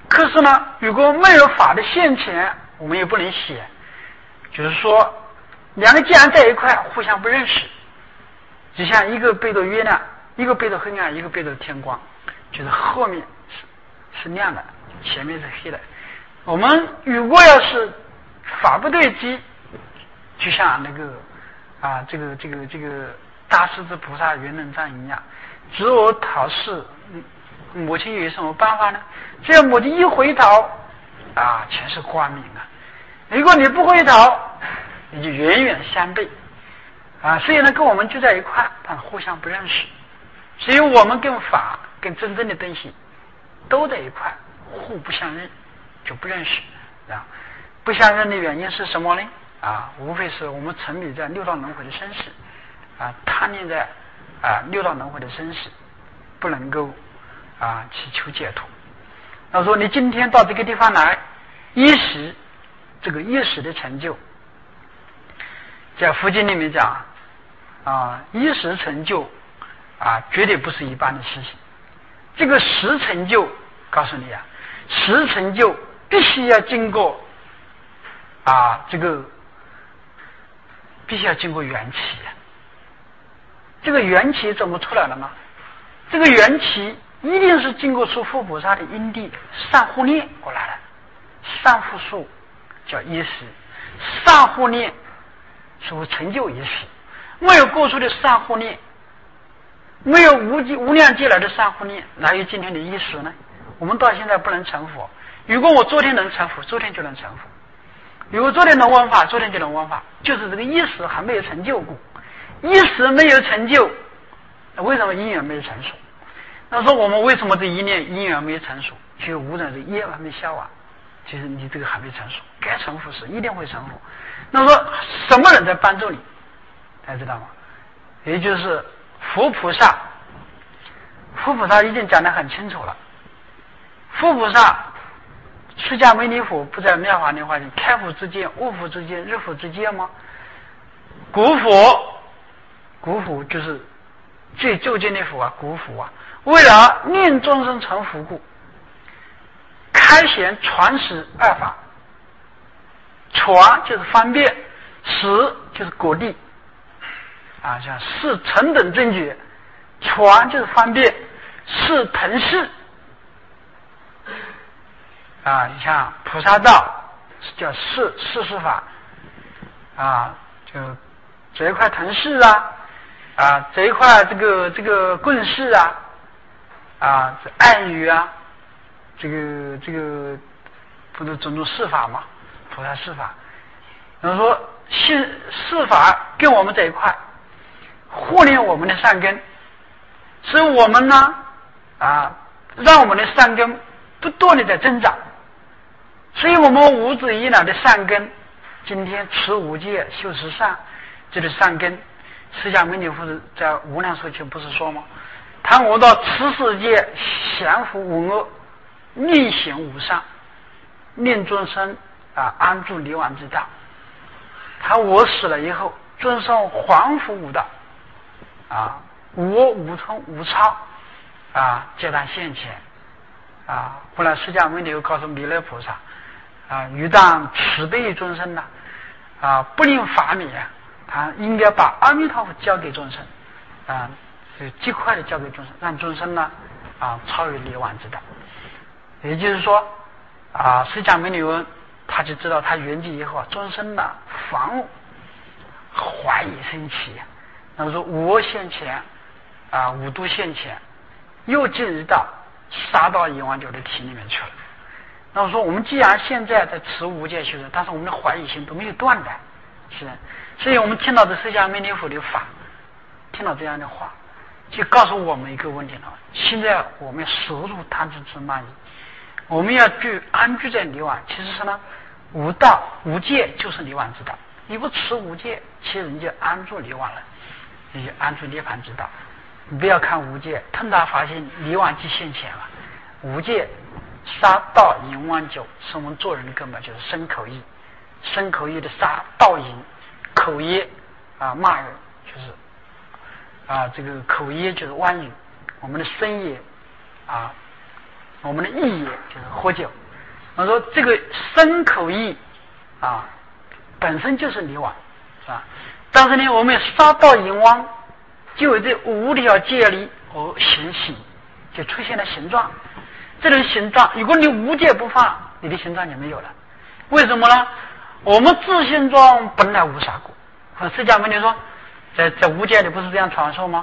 可是呢，如果没有法的现前，我们也不能写。就是说，两个既然在一块，互相不认识，就像一个背着月亮，一个背着黑暗，一个背着天光，就是后面是亮的，前面是黑的。我们如果要是法不对机，就像那个这个大势至菩萨圆能藏一样，自我讨示，母亲有什么办法呢？只要母亲一回头，全是光明啊！如果你不回头，你就远远相背所以呢，跟我们就在一块，但互相不认识。所以我们跟法跟真正的东西都在一块，互不相认，就不认识不相认的原因是什么呢？无非是我们沉迷在六道轮回的生死贪恋在六道轮回的生死，不能够祈求解脱。那说你今天到这个地方来，这个一时的成就，在佛经里面讲一时成就绝对不是一般的事情。这个实成就，告诉你实成就必须要经过这个必须要经过缘起这个缘起怎么出来了呢？这个缘起一定是经过出佛菩萨的因地善护念过来的。善护数叫一时，善护念是为成就一时。没有过出的善护念，没有无量劫来的善护念，哪有今天的一时呢？我们到现在不能成佛。如果我昨天能成佛，昨天就能成佛；如果昨天能闻法，昨天就能闻法。就是这个一时还没有成就过，一时没有成就，为什么因缘没有成熟？那说我们为什么这一念因缘没有成熟？其实无人的业还没消完，其实你这个还没成熟，该成佛时一定会成佛。那说什么人在帮助你？大家知道吗？也就是佛菩萨。佛菩萨已经讲得很清楚了。佛菩萨释迦牟尼佛不在妙法莲华经开佛之间、悟佛之间、日佛之间吗？古佛就是最究竟的佛古佛为了令众生成佛故，开显传实二法。传就是方便，实就是果地像是成等正觉。传就是方便，是腾势你像菩萨道叫世法就这一块腾势这一块这个棍式这暗语这个不是种种事法嘛，菩萨事法。然后说事法跟我们在一块，护念我们的善根，所以我们呢让我们的善根不断的在增长。所以我们无止以来的善根，今天持五戒修十善，这个善根，释迦牟尼佛在无量寿经不是说吗？他我到此世界降伏无恶，逆行无善，令众生安住离妄之道。他我死了以后，众生还复无道无我无聪无超皆当现前后来释迦牟尼又告诉弥勒菩萨欲当慈悲于众生不令法灭他应该把阿弥陀佛交给众生极快的交给众生，让众生呢超越离妄之道。也就是说释迦牟尼佛他就知道他圆寂以后众生呢防怀疑升起那么说我现前五度现前，又进入到杀到阎王九的体里面去了。那么说我们既然现在在持无戒修正，但是我们的怀疑心都没有断的，是的。所以我们听到的释迦牟尼佛的法，听到这样的话，就告诉我们一个问题了：现在我们摄入贪嗔痴慢疑，我们要安居在离妄。其实是呢，无道无戒就是离妄之道。你不持无戒，其实你就安住离妄了，你就安住涅槃之道。你不要看无戒，腾达发现离妄即现前了。无戒杀盗淫妄酒是我们做人的根本，就是身口意。身口意的杀盗淫，口业骂人就是这个口业就是妄语，我们的身业我们的意业就是喝酒我说这个身口意啊，本身就是泥网，是吧？但是呢，我们杀到淫汪，就有这五条界里而形形，就出现了形状。这种形状，如果你无戒不放，你的形状就没有了。为什么呢？我们自性中本来无杀过。释迦牟尼说，在无戒里不是这样传授吗？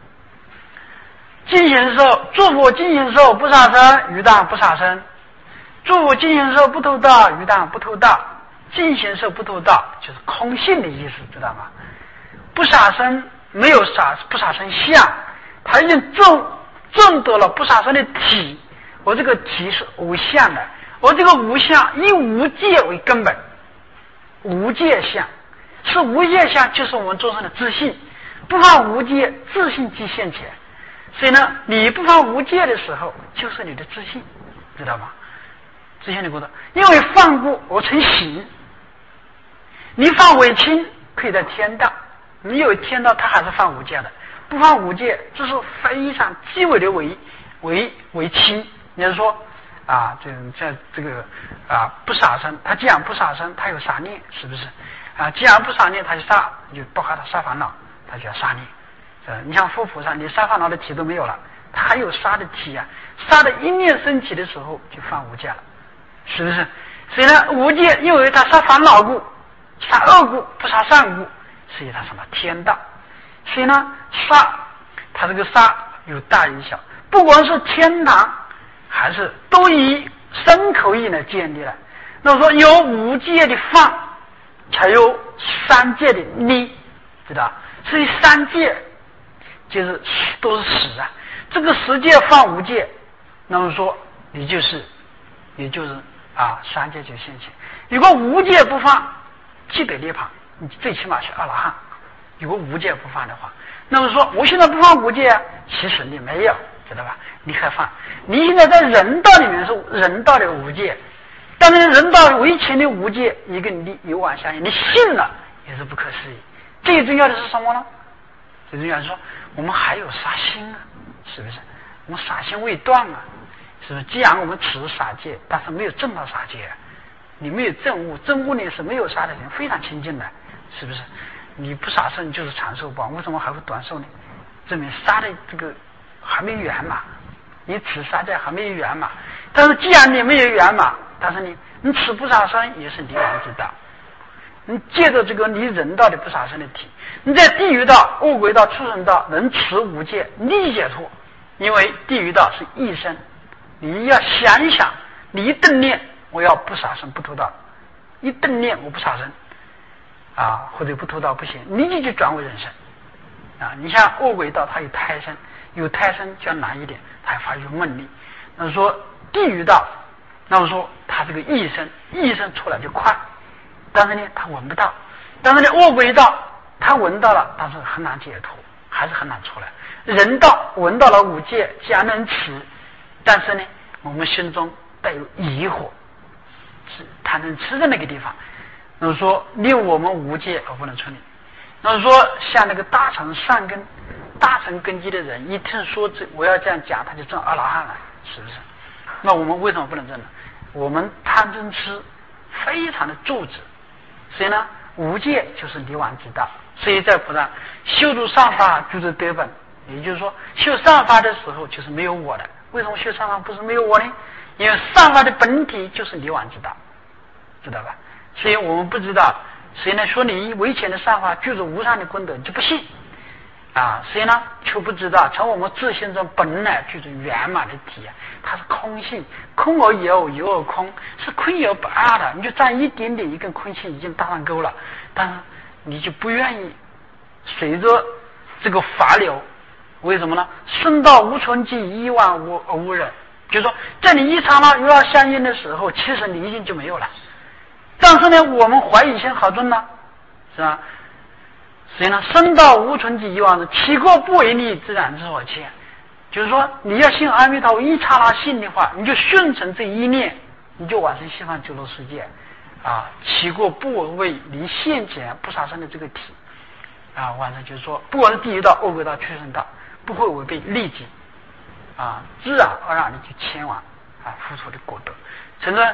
净行受，诸佛净行受不杀生，于当不杀生；诸佛净行受不偷盗，于当不偷盗。净行受不偷盗，就是空性的意思，知道吗？不杀生没有不杀生相，他已经证得了不杀生的体。我这个体是无相的，我这个无相以无戒为根本，无戒相是无戒相，就是我们众生的自信。不犯无戒，自信即现前。所以呢，你不犯无戒的时候，就是你的自信，知道吗？自信的过程，因为犯过而成形。你犯为轻，可以在天道，你有天道，他还是犯无戒的。不犯无戒，这是非常极为的为轻。也就是说啊，这个啊不杀生，他既然不杀生，他有杀念，是不是啊？既然不杀念，他就杀，就包括他杀烦恼，他就要杀念。你像佛菩萨，你杀烦恼的体都没有了，他还有杀的体啊，杀的一念升起的时候就犯无戒了，是不是？所以呢，无戒因为他杀烦恼故，杀恶故，不杀善故，所以他什么天道。所以呢，杀他这个杀有大有小，不管是天堂还是都以身口意来建立了。那么说有无戒的放，才有三戒的立，知道？所以三戒就是都是实啊。这个十戒放无戒，那么说也就是啊三戒就现前。如果无戒不放，即得涅槃，你最起码是阿罗汉。如果无戒不放的话，那么说我现在不放无戒，其实你没有，知道吧？你还放，你现在在人道里面是人道的无戒，但是人道为前的无戒，一个你有往下，你信了也是不可思议。最重要的是什么呢？最重要的是说我们还有杀心啊，是不是？我们杀心未断啊，是不是？既然我们持杀戒，但是没有证到杀戒啊，你没有证悟，证悟呢是没有杀的人非常清净的，是不是？你不杀生就是长寿报，为什么还会短寿呢？证明杀的这个还没圆满，你持杀戒还没圆满。但是既然你没有圆满，但是你持不杀生也是离王之道。你借着这个离人道的不杀生的体，你在地狱道、恶鬼道、畜生道能持无戒，立解脱。因为地狱道是一生，你要想一想，你一顿念我要不杀生不偷盗，一顿念我不杀生啊，或者不偷盗不行，你就转为人生啊。你像恶鬼道，它有胎生，有胎生就要难一点，它还发育梦力。那么说地狱道，那么说它这个一生出来就快，但是呢他闻不到。但是呢恶鬼道他闻到了，但是很难解脱，还是很难出来。人道闻到了五戒，既然能持，但是呢我们心中带有疑惑，是他能吃的那个地方，那么说令我们无戒而不能出离。那么说像那个大乘善根、大乘根基的人，一听说我要这样讲，他就证阿罗汉了，是不是？那我们为什么不能证呢？我们贪嗔痴非常的固执，所以呢无戒就是离妄之道。所以在菩萨修诸善法就是得本，也就是说修善法的时候就是没有我的。为什么修善法不是没有我呢？因为善法的本体就是离妄之道，知道吧？所以我们不知道，所以呢说你为前的善法具足无上的功德，你就不信啊。所以呢却不知道从我们自性中本来具足圆满的体啊，它是空性，空而有，有而空，是空有不二的。你就占一点点一根空气已经搭上钩了，但是你就不愿意随着这个法流。为什么呢？生到无存记，一万无人，就是说在你一刹那又要相应的时候，其实你已经就没有了。但是呢我们怀疑心好重呢，是吧？所以呢生到无存记，一万人，起过不为利，自然之所期。就是说你要信阿弥陀佛，一刹那信的话，你就顺承这一念，你就往生西方极乐世界啊！起过不为离现前不杀生的这个体啊，往生就是说不管是地狱道、恶鬼道、畜生道，不会违背利己啊，自然而然的就前往啊付出的果德。承认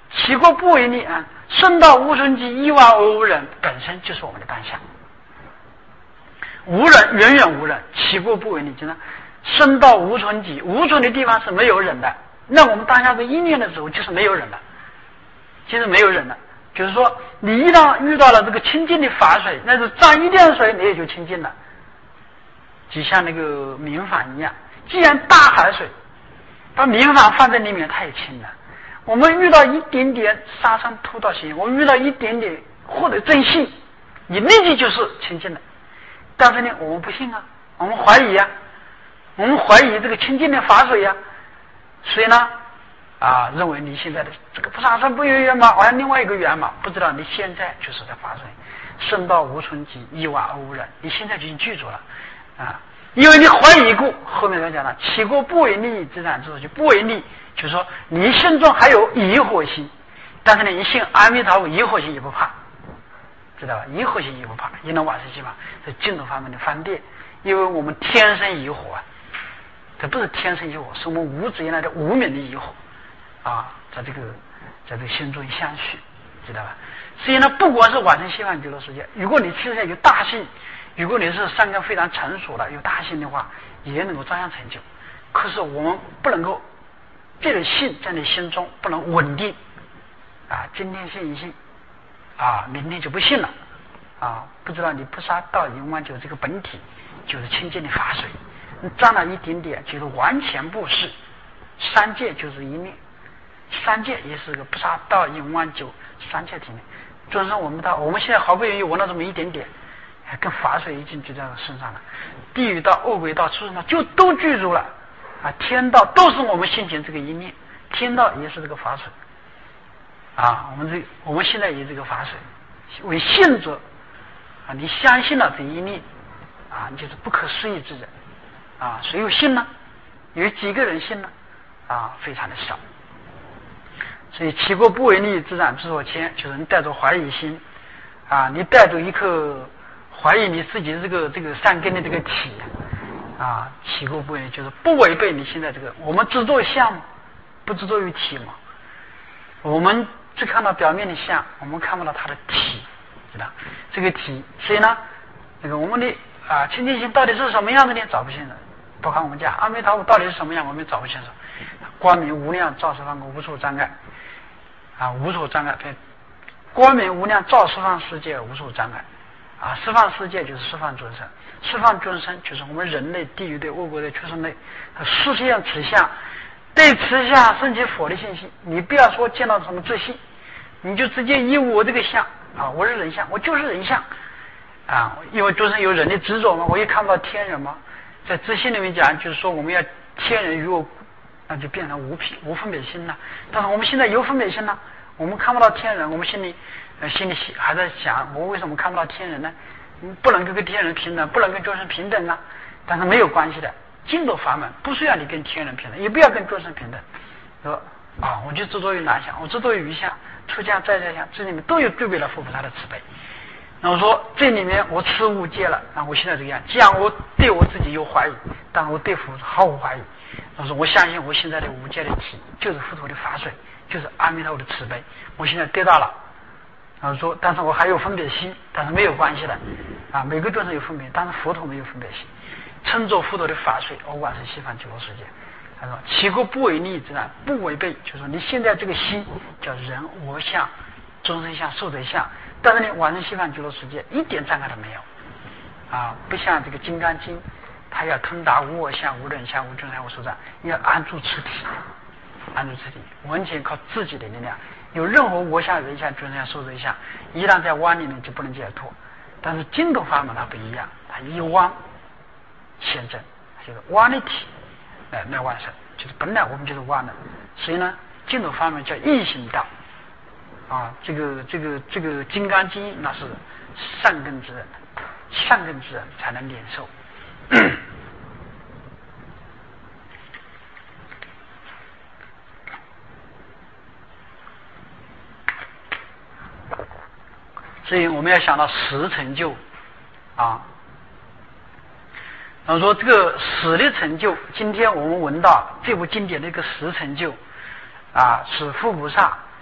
起过不为逆安，生到无存即，一万而无人，本身就是我们的当下。无人，远远无人，起过不为逆，就是生到无存即，无存的地方是没有人的。那我们当下的一念的时候，就是没有人了，其实没有人了。就是说，你一旦遇到了这个清净的法水，那是沾一点水，你也就清净了。就像那个明矾一样，既然大海水把明矾放在里面，它也清了。我们遇到一点点杀生偷盗行为，我们遇到一点点获得正信，你立即就是清净了。但是呢，我们不信啊，我们怀疑啊，我们怀疑这个清净的法水呀，所以呢，认为你现在的这个不杀生不有缘嘛，好像另外一个缘嘛，不知道你现在就是在法水，生到无存即，一万而无人，你现在就已经具足了啊。因为你怀疑故，后面他讲了，起过不为逆之然之后，就不为逆，就是说你心中还有疑惑心，但是呢，你信阿弥陀佛，疑惑心也不怕，知道吧？疑惑心也不怕，也能往生西方，是净土法门的方便。因为我们天生疑惑啊，这不是天生疑惑，是我们无始以来的无名的疑惑在这个心中相续，知道吧？所以呢，不管是往生西方极乐世界，如果你现在有大信，如果你是善根非常成熟了，有大信的话，也能够照样成就。可是我们不能够这个信在你心中不能稳定今天信一信明天就不信了不知道你菩萨道因为就这个本体就是清净的法水，你沾了一点点就是完全不是。三界就是一念，三界也是个菩萨道因为就三界体内。就是说我们现在好不容易闻到这么一点点，跟法水已经就在身上了。地狱道、恶鬼道、畜生道就都具足了天道都是我们心前这个一念，天道也是这个法水我们现在也这个法水，为信者你相信了这一念你就是不可思议之人谁有信呢？有几个人信呢？非常的少。所以起过不为逆之然之所牵，就是你带着怀疑心你带着一颗怀疑你自己的这个善根的这个体起过不为逆，就是不违背你现在这个。我们执着相嘛，不执着于体嘛。我们只看到表面的相，我们看不到它的体，知道这个体。所以呢，我们的清净心到底是什么样的呢？找不清楚。包括我们讲阿弥陀佛到底是什么样，我们找不清楚。光明无量照十方国，无处障碍无处障碍。光明无量照十方世界，无处障碍十方世界就是十方众生，十方众生就是我们人类、地狱类、恶鬼类、畜生类，实现此相，对此相升起佛的信心。你不要说见到什么自信，你就直接以我这个相我是人相，我就是人相因为众生有人的执着嘛，我也看不到天人嘛。在自信里面讲，就是说我们要天人与我，那就变成无分别心了。但是我们现在有分别心了，我们看不到天人，我们心里还在想，我为什么看不到天人呢？不能够跟天人平等，不能跟众生平等但是没有关系的，净土法门不需要你跟天人平等，也不要跟众生平等。说我就执着于男相，我执着于余相、出家在家相，这里面都有具备了佛菩萨的慈悲。那我说这里面我持无戒了，我现在这个样，既然我对我自己有怀疑，但是我对佛毫无怀疑。我说我相信我现在的无戒的体就是佛陀的法水，就是阿弥陀佛的慈悲，我现在得到了。然后说，但是我还有分别心，但是没有关系的每个众生有分别，但是佛陀没有分别心，称作佛陀的法水，我往生西方极乐世界。他说起过不为逆之然，不违背，就是说你现在这个心叫人我相、众生相、寿者相，但是你往生西方极乐世界一点障碍都没有不像这个金刚经，它要通达无我相、无人相、无众生相、无寿者，要安住此体，完全靠自己的力量。有任何我相、人相、众生相、寿者相，一旦在妄里面就不能解脱。但是净土法门它不一样，它以妄显真，就是妄的体来完成，就是本来我们就是妄的。所以呢，净土法门叫异行道这个金刚经那是善根之人，善根之人才能领受。所以我们要想到实成就然后说这个实的成就，今天我们闻到这部经典的一个实成就是佛菩萨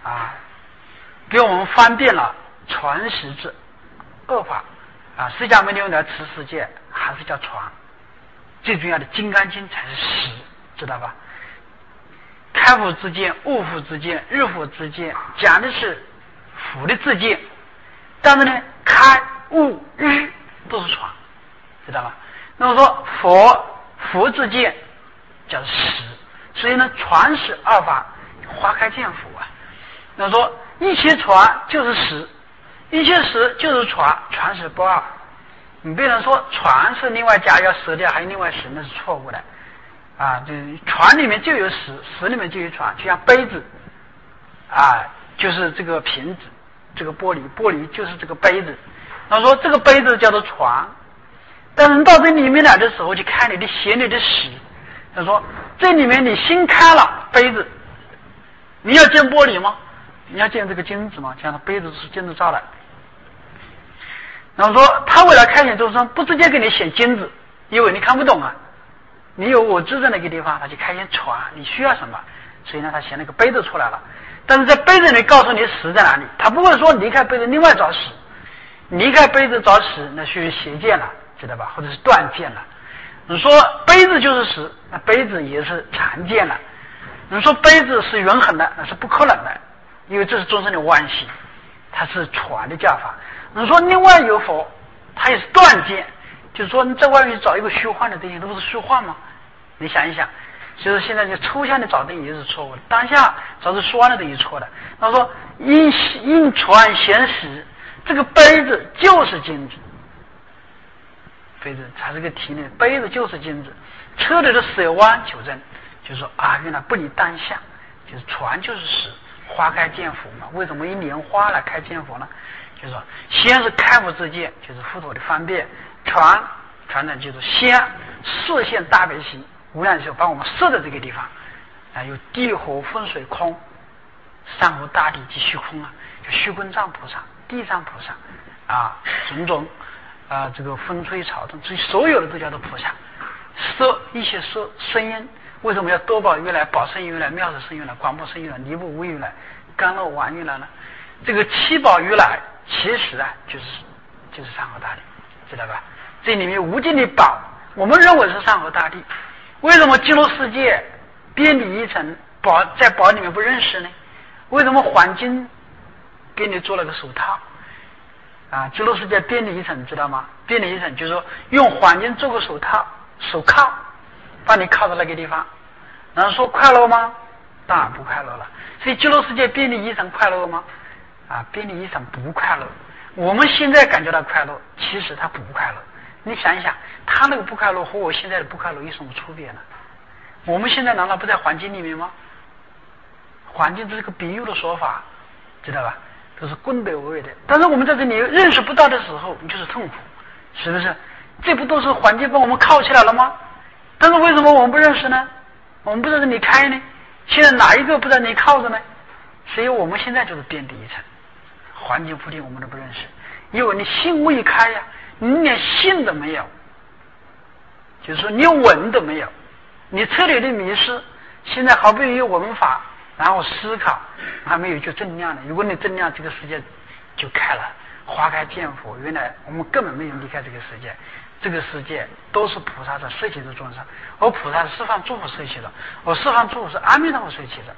给我们方便了传识之恶法释迦牟尼用的持世界还是叫传，最重要的《金刚经》才是实，知道吧？开悟之见、悟复之见、日复之见，讲的是佛的自见，但是呢，开悟日都是传，知道吧？那么说佛之见叫实，所以呢，传实二法花开见佛那么说一切传就是实，一切实就是传，传实不二。你不能说传是另外加要实的，还有另外实，那是错误的这传里面就有实，实里面就有传，就像杯子就是这个瓶子，这个玻璃就是这个杯子。那说这个杯子叫做传，但是到这里面来的时候，就看你的心里的实。他说这里面你心开了杯子，你要见玻璃吗？你要见这个金子吗？这样的杯子是金子造的。然后说他为了开显众生，不直接给你显金子，因为你看不懂你有我知在那个地方，他就开显传，你需要什么，所以呢他显那个杯子出来了。但是在杯子里告诉你实在哪里，他不会说离开杯子另外找实，离开杯子找实那属于邪见了，知道吧？或者是断见了。你说杯子就是实，那杯子也是常见了。你说杯子是永恒的，那是不可能的，因为这是众生的关系，它是传的教法。你说另外有佛，它也是断见，就是说你在外面找一个虚幻的东西，那不是虚幻吗？你想一想，就是现在就抽象的找东西也是错误的，当下找是虚幻的东西错的。他说因传显实，这个杯子就是金子，杯子它是个题呢，杯子就是金子，车里的水弯求证，就是说原来不离当下，就是传就是实，花开见佛嘛。为什么一莲花来开见佛呢？就是说先是开悟之见，就是佛陀的方便，传呢就是先视现大悲心，无量寿把我们设在这个地方有地火风水空，山河大地及虚空就虚空藏菩萨、地藏菩萨种种这个风吹草动，这所有的都叫做菩萨。一些声音，为什么要多宝如来、宝生如来、妙色生如来、广博生如来、离不无如来、甘露王如来呢？这个七宝如来其实就是山河大地，知道吧？这里面无尽的宝，我们认为是山河大地，为什么极乐世界遍体一层宝在宝里面不认识呢？为什么黄金给你做了个手套极乐世界遍体一层，知道吗？遍体一层就是说用黄金做个手套、手铐，把你铐到那个地方。然后说快乐吗？当然不快乐了。所以极乐世界遍体一层快乐吗？遍体一层不快乐。我们现在感觉到快乐，其实它不快乐。你想一想，他那个不快乐和我现在的不快乐有什么区别呢？我们现在难道不在环境里面吗？环境这是个比喻的说法，知道吧？都是功德无畏的。但是我们在这里认识不到的时候，你就是痛苦，是不是？这不都是环境把我们铐起来了吗？但是为什么我们不认识呢？我们不在这里开呢？现在哪一个不在那里靠着呢？所以我们现在就是遍体一层，环境附近我们都不认识，因为你心未开你连信都没有，就是说你闻都没有，你彻底的迷失。现在好不容易有文法，然后思考还没有就正量了。如果你正量，这个世界就开了，花开见佛。原来我们根本没有离开这个世界，这个世界都是菩萨在摄起的众生，而菩萨是释放诸佛摄起的，而释放诸佛是阿弥陀佛摄起的。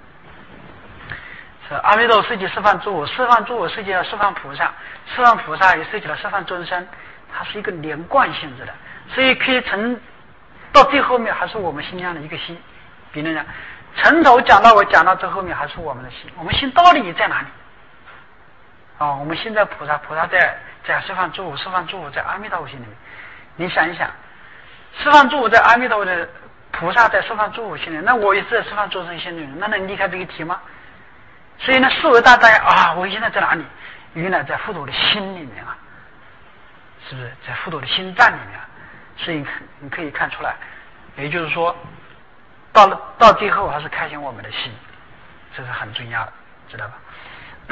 是阿弥陀佛摄起释放诸佛，释放诸佛摄起了释放菩萨，释放菩萨也摄起了释放众生，它是一个连贯性质的，所以可以到最后面还是我们心量的一个心。比如讲，从头讲到尾，讲到最后面还是我们的心。我们心到底在哪里？我们心在菩萨，菩萨在释放诸佛，释放诸佛在阿弥陀佛心里面。你想一想，释放诸佛在阿弥陀佛的菩萨在释放诸佛心里，那我也是在释放众生心里面，那能离开这个题吗？所以呢，思维大家我现在在哪里？原来在佛陀的心里面是不是在佛陀的心脏里面所以你可以看出来，也就是说到最后还是开显我们的心，这是很重要的，知道吧？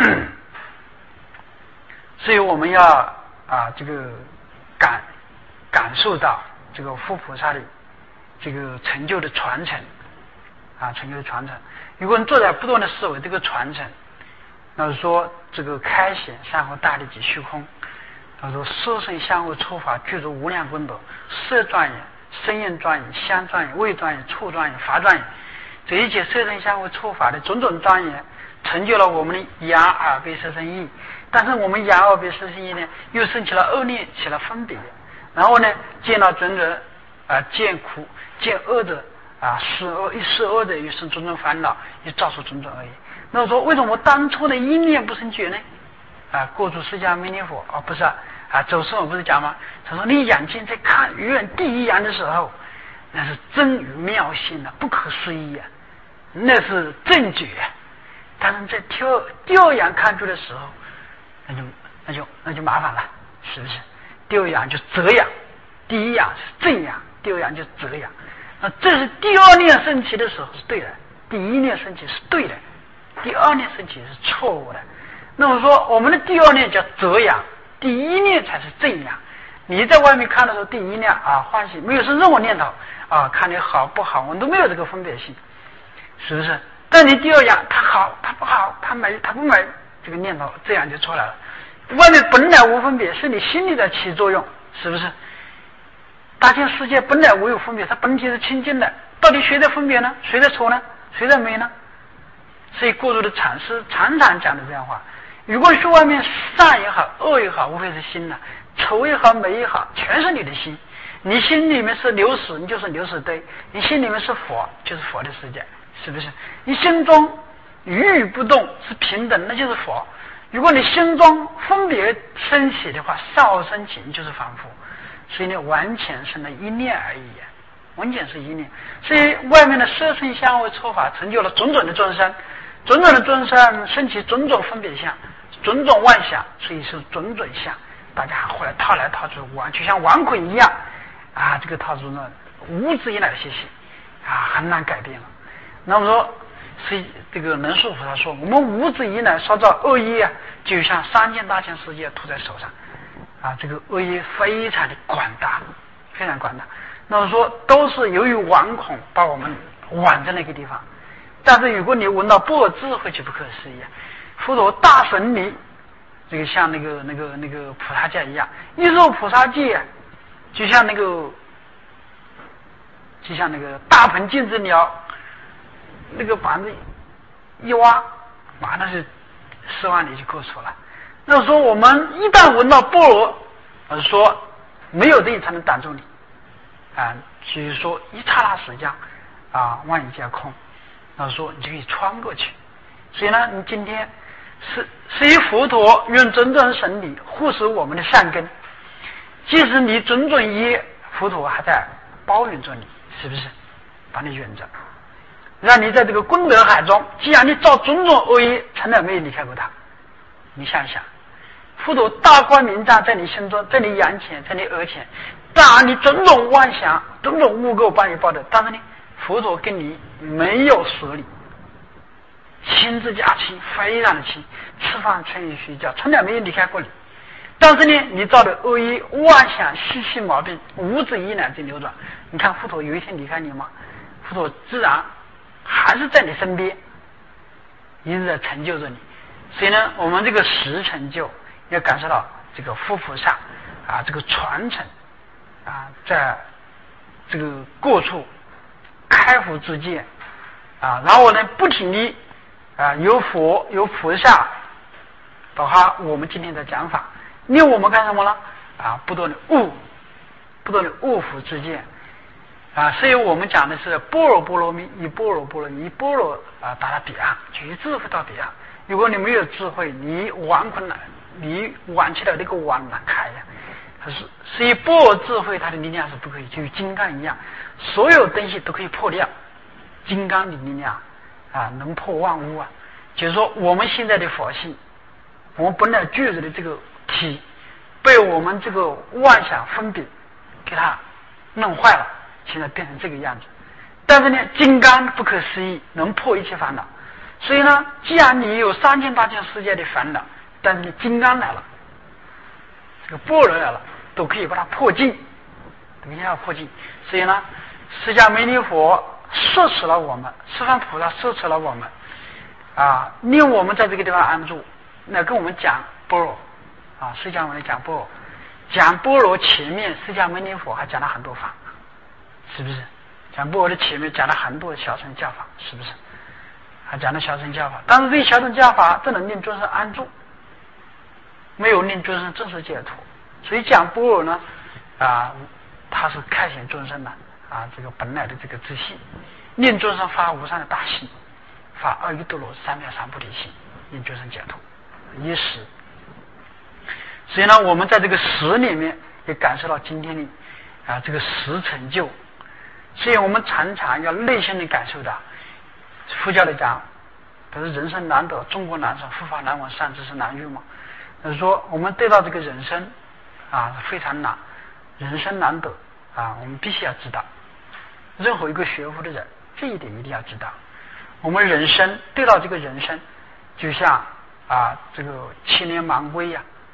所以我们要这个感受到这个佛菩萨的这个成就的传承成就的传承。如果你坐在不断的思维这个传承， 那说这个开显山河大地即虚空。他说色声香味触法具足无量功德，色庄严，声音庄严，香庄严，味庄严，触庄严，法庄严。这一切色声香味触法的种种庄严，成就了我们的眼耳鼻舌身意。但是我们眼耳鼻舌身意呢，又生起了恶念，起了分别，然后呢，见到种种见苦见恶的是恶，一是恶的，又生种种烦恼，又造出种种恶业。那我说为什么当初的因念不生觉呢？过去释迦牟尼佛不是走师我不是讲吗？他说你眼睛在看鱼眼第一眼的时候，那是真与妙性不可思议那是正觉。但是在第二眼看出的时候，那就麻烦了，是不是？第二眼就折眼，第一眼是正眼，第二眼就折眼。那这是第二念升起的时候是对的，第一念升起是对的，第二念升起是错误的。那么说我们的第二念叫折眼，第一念才是正眼。你在外面看的时候，第一念欢喜，没有是任何念头看你好不好，我们都没有这个分别性，是不是？但你第二眼他好他不好，他美他不美，这个念头这样就出来了。外面本来无分别，是你心里在起作用，是不是？大千世界本来无有分别，它本体是清净的，到底谁在分别呢？谁在错呢？谁在美呢？所以过去的禅师常常讲的这样话，如果是外面善也好恶也好，无非是心了，丑也好美也好，全是你的心。你心里面是流水，你就是流水堆；你心里面是佛，就是佛的世界，是不是？你心中语不动是平等，那就是佛。如果你心中分别升起的话，少升起就是凡夫。所以呢，完全是那一念而已，完全是一念。所以外面的色声香味触法成就了种种的众生，种种的众生升起种种分别相，种种妄想，所以是种种相。大家后来套来套去玩，就像玩捆一样这个套住呢无止以来的学习很难改变了。那么说，所以这个能数菩萨说，我们无止以来所造恶业就像3000大千世界涂在手上这个恶业非常的广大，非常广大。那么说都是由于顽恐把我们挽在那个地方。但是如果你闻到般若智慧就不可思议佛陀大神力，这个像那个菩萨戒一样，一入菩萨戒就像那个大鹏镜之鸟，那个板子一挖，马上是10万里就过出了。那说我们一旦闻到般若，说没有东西才能挡住你就是说一刹那时间万一皆空，那说你就可以穿过去。所以呢，你今天是以佛陀用种种神力护持我们的善根，即使你种种业，佛陀还在包容着你，是不是？把你远着，让你在这个功德海中，既然你造种种恶业，从来没有离开过他。你想想，佛陀大光明照在你心中，在你眼前，在你额前，当然你种种妄想种种污垢把你报的，但是呢佛陀跟你没有舍离，亲自加亲，非常的亲，吃饭穿衣睡觉从来没有离开过你。但是呢你造的恶业妄想习气毛病无止以来在流转，你看佛陀有一天离开你吗？佛陀自然还是在你身边，一直在成就着你。所以呢，我们这个实成就要感受到这个佛菩萨这个传承在这个过处开佛之见然后呢不停地有佛有菩萨，包括我们今天的讲法，令我们干什么呢？不断的悟佛之见所以我们讲的是般若波罗蜜，以般若波罗蜜，以般若达到彼岸，就以智慧到彼岸。如果你没有智慧，你玩困难，你玩起来那个玩难开所以般若智慧它的力量是不可以，就与金刚一样，所有东西都可以破掉。金刚的力量能破万物就是说我们现在的佛性，我们本来具足的这个体，被我们这个妄想分别给它弄坏了，现在变成这个样子。但是呢金刚不可思议，能破一切烦恼。所以呢，既然你有3000大千世界的烦恼，但是你金刚来了，这个般若来了，都可以把它破尽，都可以把它破尽。所以呢，释迦牟尼佛摄持了我们，十方菩萨摄持了我们令我们在这个地方安住，那跟我们讲般若释迦牟尼讲般若，讲般若前面释迦牟尼佛还讲了很多法，是不是？讲般若的前面讲了很多小乘教法，是不是？还讲了小乘教法，但是这些小乘教法只能令众生安住，没有令众生正式解脱。所以讲般若呢，它是开显众生的这个本来的这个自信，令众生发无上的大心，发阿耨多罗三藐三菩提心，令众生解脱一时。所以呢，我们在这个时里面也感受到今天的这个时成就。所以我们常常要内心的感受到，佛教里讲，可是人生难得，中国难生，佛法难闻，善知识难遇嘛。就是说，我们对到这个人生非常难，人生难得我们必须要知道。任何一个学佛的人，这一点一定要知道。我们人生对到这个人生，就像这个千年盲龟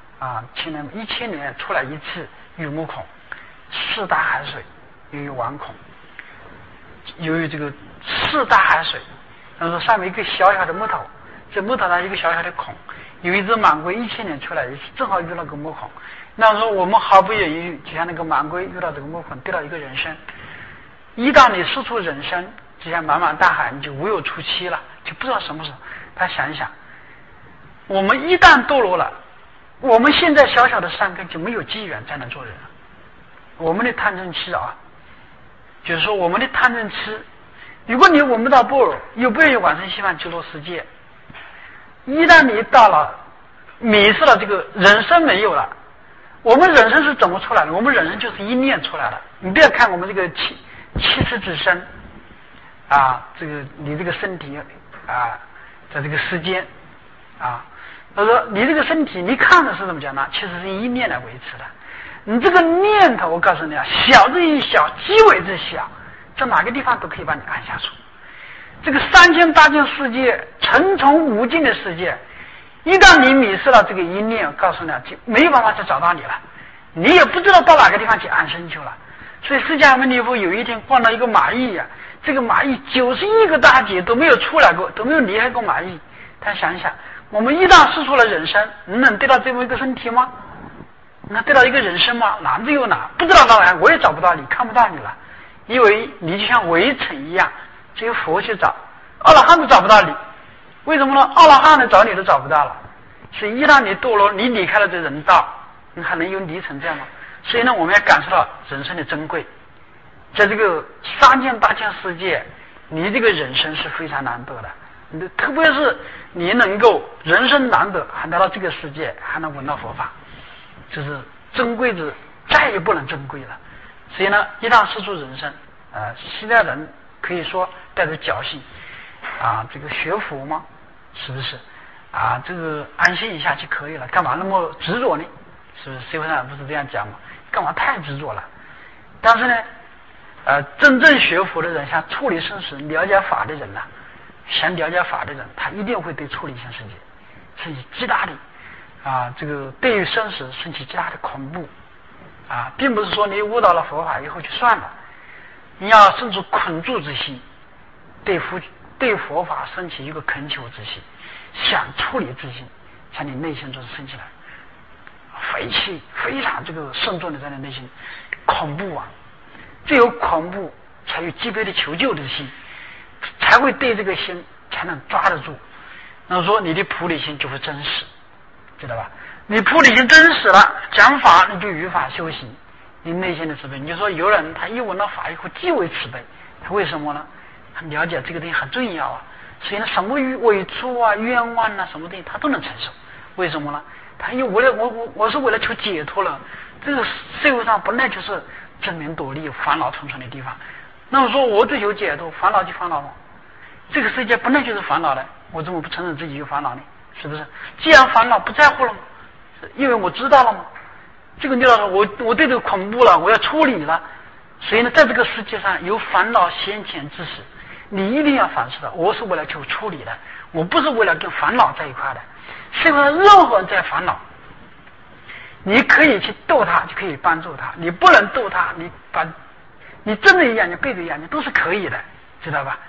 1000年出来一次玉木孔，四大海水由于顽孔，由于这个四大海水，说上面一个小小的木头，这木头上一个小小的孔，有一只盲龟1000年出来一次，正好遇到个木孔。那说我们毫不犹豫，就像那个盲龟遇到这个木孔，得到一个人生。一旦你失出人生，就像茫茫大海，你就无有出期了，就不知道什么时候。他想一想，我们一旦堕落了，我们现在小小的善根就没有机缘才能做人了。我们的贪嗔痴就是说我们的贪嗔痴，如果你闻不到般若，又不愿意往生西方极乐世界，一旦你到了迷失了，这个人生没有了。我们人生是怎么出来的？我们人生就是一念出来的。你不要看我们这个七尺之身这个你这个身体在这个世间他说你这个身体你看的是怎么讲呢？其实是一念来维持的。你这个念头，我告诉你小之又小，极为之小，在哪个地方都可以把你按下去。这个3000大千世界，重重无尽的世界，一旦你迷失了这个一念，我告诉你就没有办法再找到你了，你也不知道到哪个地方去安身去了。所以释迦牟尼佛有一天逛到一个蚂蚁这个蚂蚁91个大劫都没有出来过，都没有离开过蚂蚁。他想一想，我们一旦失出了人生，你能得到这么一个身体吗？能得到一个人生吗？难之又难，不知道到哪，我也找不到你，看不到你了，因为你就像围城一样，只有佛去找，阿罗汉都找不到你。为什么呢？阿罗汉来找你都找不到了。所以一旦你堕落，你离开了这人道，你还能有离成这样吗？所以呢，我们要感受到人生的珍贵。在这个3000大千世界，你这个人生是非常难得的，特别是你能够人生难得，还来到这个世界，还能闻到佛法，这是珍贵之再也不能珍贵了。所以呢，一旦失出人生，现在人可以说带着侥幸这个学佛嘛，是不是这个安心一下就可以了，干嘛那么执着呢？是不是？社会上不是这样讲吗？干嘛太执着了？但是呢真正学佛的人，像处理生死了解法的人想了解法的人，他一定会对处理性世界升起极大的这个对于生死升起极大的恐怖并不是说你悟到了佛法以后就算了，你要生出捆住之心，对佛法升起一个恳求之心，想处理之心，在你内心中升起来，匪气非常这个慎重的在你内心恐怖只有恐怖才有极悲的求救的心，才会对这个心才能抓得住。那么说你的菩提心就会真实，知道吧？你菩提心真实了，讲法你就与法修行，你内心的慈悲。你就说有人他一闻到法以后极为慈悲，他为什么呢？他了解这个东西很重要所以呢，什么委屈冤枉什么东西他都能承受。为什么呢？他因为我是为了求解脱了。这个社会上本来就是争名夺利、烦恼重重的地方。那么说我追求解脱，烦恼就烦恼吗？这个世界本来就是烦恼的，我怎么不承认自己有烦恼呢？是不是？既然烦恼不在乎了吗？因为我知道了吗？这个你要说我对这个恐怖了，我要处理了。所以呢，在这个世界上有烦恼先前之时，你一定要反思的，我是为了求处理的，我不是为了跟烦恼在一块的。社会上任何人在烦恼，你可以去逗他，就可以帮助他；你不能逗他，你睁着眼睛背着眼睛都是可以的，知道吧？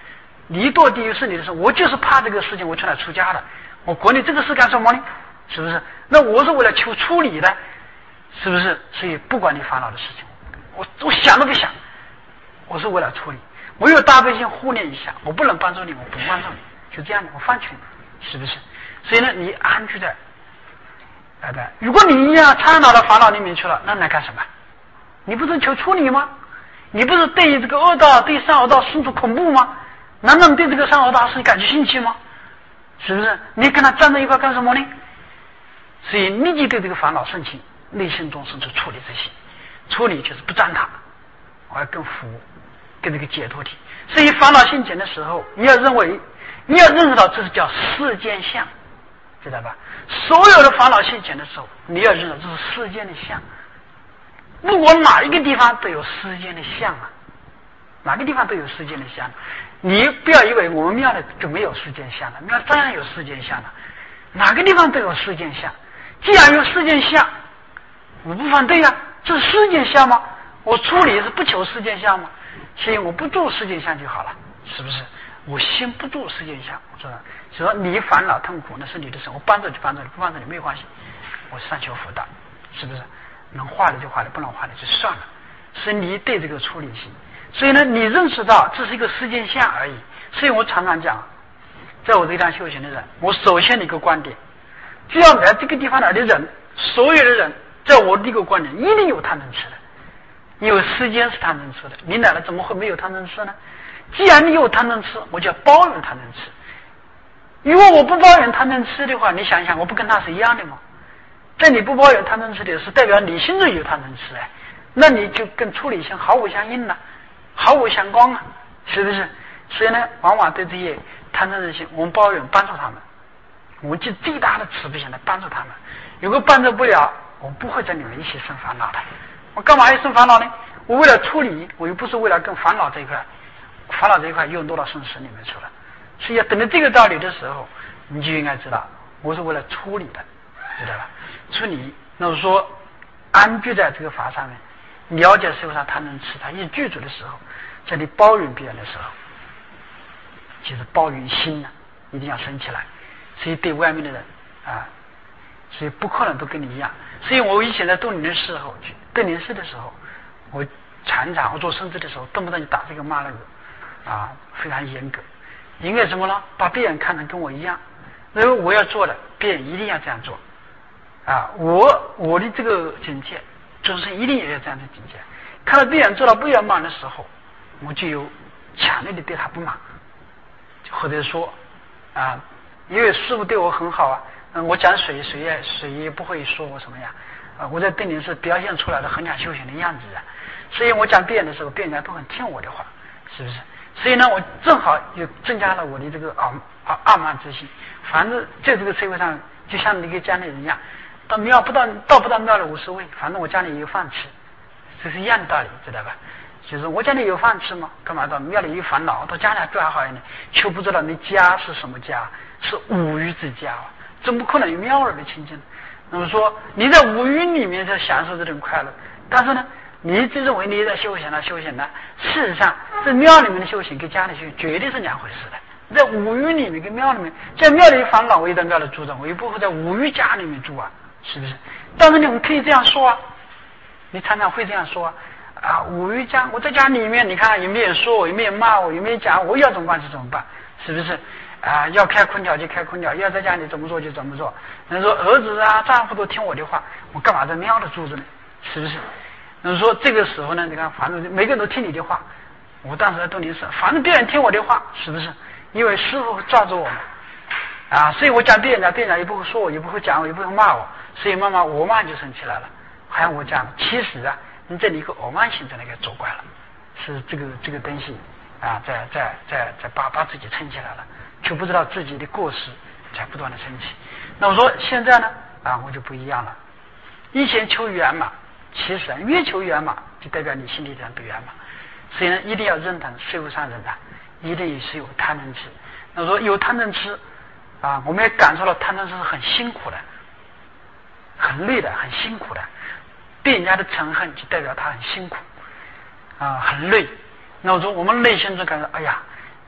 你堕地狱是你的事，我就是怕这个事情，我出来出家的。我管你这个事干什么呢？是不是？那我是为了求处理的，是不是？所以不管你烦恼的事情，我想都不想，我是为了处理。我有大悲心护念一下，我不能帮助你，我不帮助你，就这样的，我放弃你，是不是？所以呢，你安居在如果你一样掺到了烦恼里面去了，那来干什么？你不是求处理吗？你不是对这个恶道、对善恶道生出恐怖吗？难道对这个善恶道是感觉兴趣吗？是不是？你跟他站在一块干什么呢？所以立即对这个烦恼生起，内心中生出处理之心。处理就是不占它，我要更服务，跟这个解脱体。所以烦恼现前的时候，你要认识到这是叫世间相，知道吧？所有的烦恼现前的时候，你要认识到这是世间的相。不管哪一个地方都有世间的相啊，哪个地方都有世间的相。你不要以为我们庙里就没有世间相了，庙照样有世间相了，哪个地方都有世间相。既然有世间相，我不反对呀，这是世间相吗？我处理是不求世间相吗？所以我不住世间相就好了，是不是？我心不住世间相，我说，所以说你烦恼痛苦那是你的事，我帮助你帮助你，不帮助你没有关系，我上求佛道，是不是？能化的就化的，不能化的就算了。所以你对这个处理性，所以呢，你认识到这是一个世间相而已。所以我常常讲，在我这趟修行的人，我首先的一个观点，只要来这个地方来的人，所有的人，在我的一个观点，一定有贪嗔痴的。因为世间是贪嗔痴的，你来了怎么会没有贪嗔痴呢？既然你有贪嗔痴，我就要包容贪嗔痴。如果我不包容贪嗔痴的话，你想想，我不跟他是一样的吗？在你不包容贪嗔痴的是代表你心中有贪嗔痴哎，那你就跟处理性毫无相应了，毫无相关啊，是不是？所以呢，往往对这些贪嗔痴心，我们包容帮助他们，我们尽最大的慈悲心来帮助他们。如果帮助不了，我不会在你们一起生烦恼的。我干嘛要生烦恼呢？我为了处理，我又不是为了跟烦恼这一块，烦恼这一块又落到生死里面去了。所以要等到这个道理的时候，你就应该知道，我是为了处理的，知道吧？处理，那么说安居在这个法上面，了解社会上贪嗔痴它一具足的时候，在你包容别人的时候，其实包容心呢，一定要升起来。所以对外面的人啊，所以不可能都跟你一样。所以我以前在动灵的时候，动灵寺的时候，我常常我做生字的时候，动不动就打这个骂那个啊，非常严格。严格什么呢？把别人看成跟我一样，因为我要做的，别人一定要这样做啊！我的这个境界，就是一定也有这样的境界。看到别人做到不圆满的时候，我就有强烈的对他不满，或者说啊，因为师父对我很好啊，我讲谁也不会说我什么呀啊！我在定灵寺表现出来的很想修行的样子啊，所以我讲别人的时候，别人家都很听我的话，是不是？所以呢，我正好又增加了我的这个傲慢之心。反正在这个社会上，就像那个家里人一样，到不到庙里无所谓，反正我家里有饭吃，这是一样的道理，知道吧？就是我家里有饭吃嘛，干嘛到庙里有烦恼，到家里住还好一点，却不知道你家是什么家，是五欲之家啊，怎么可能有庙里的清净？那么说你在五欲里面在享受这种快乐，但是呢，你自认为你在修行了，事实上，这庙里面的修行跟家里修行绝对是两回事的。在五欲里面跟庙里面，在庙里烦恼，我也在庙里住着，我也不会在五欲家里面住啊，是不是？但是你们可以这样说啊，你常常会这样说啊，五欲家，我在家里面，你看有没有人说我，有没有人骂我，有没有人讲我要怎么办就怎么办，是不是？啊，要开空调就开空调，要在家里怎么做就怎么做。人说儿子啊、丈夫都听我的话，我干嘛在庙里住着呢？是不是？人说这个时候呢，你看，反正每个人都听你的话。我当时在动灵寺，反正别人听我的话，是不是？因为师父会罩着我们啊，所以我讲别人也不会说我，也不会讲我，也不会骂我，所以我慢就生起来了。好像我讲，其实啊，你这里一个傲慢心在那个作怪了，是这个东西啊，在把自己撑起来了，却不知道自己的过失在不断的升起。那我说现在呢啊，我就不一样了。以前求圆满，其实越求圆满，就代表你心里上不圆满。所以呢，一定要认同社会上人啊，一定是有贪嗔痴。那说有贪嗔痴啊，我们也感受到贪嗔痴是很辛苦的，很累的，很辛苦的。对人家的憎恨就代表他很辛苦啊，很累。那我说我们内心就感觉，哎呀，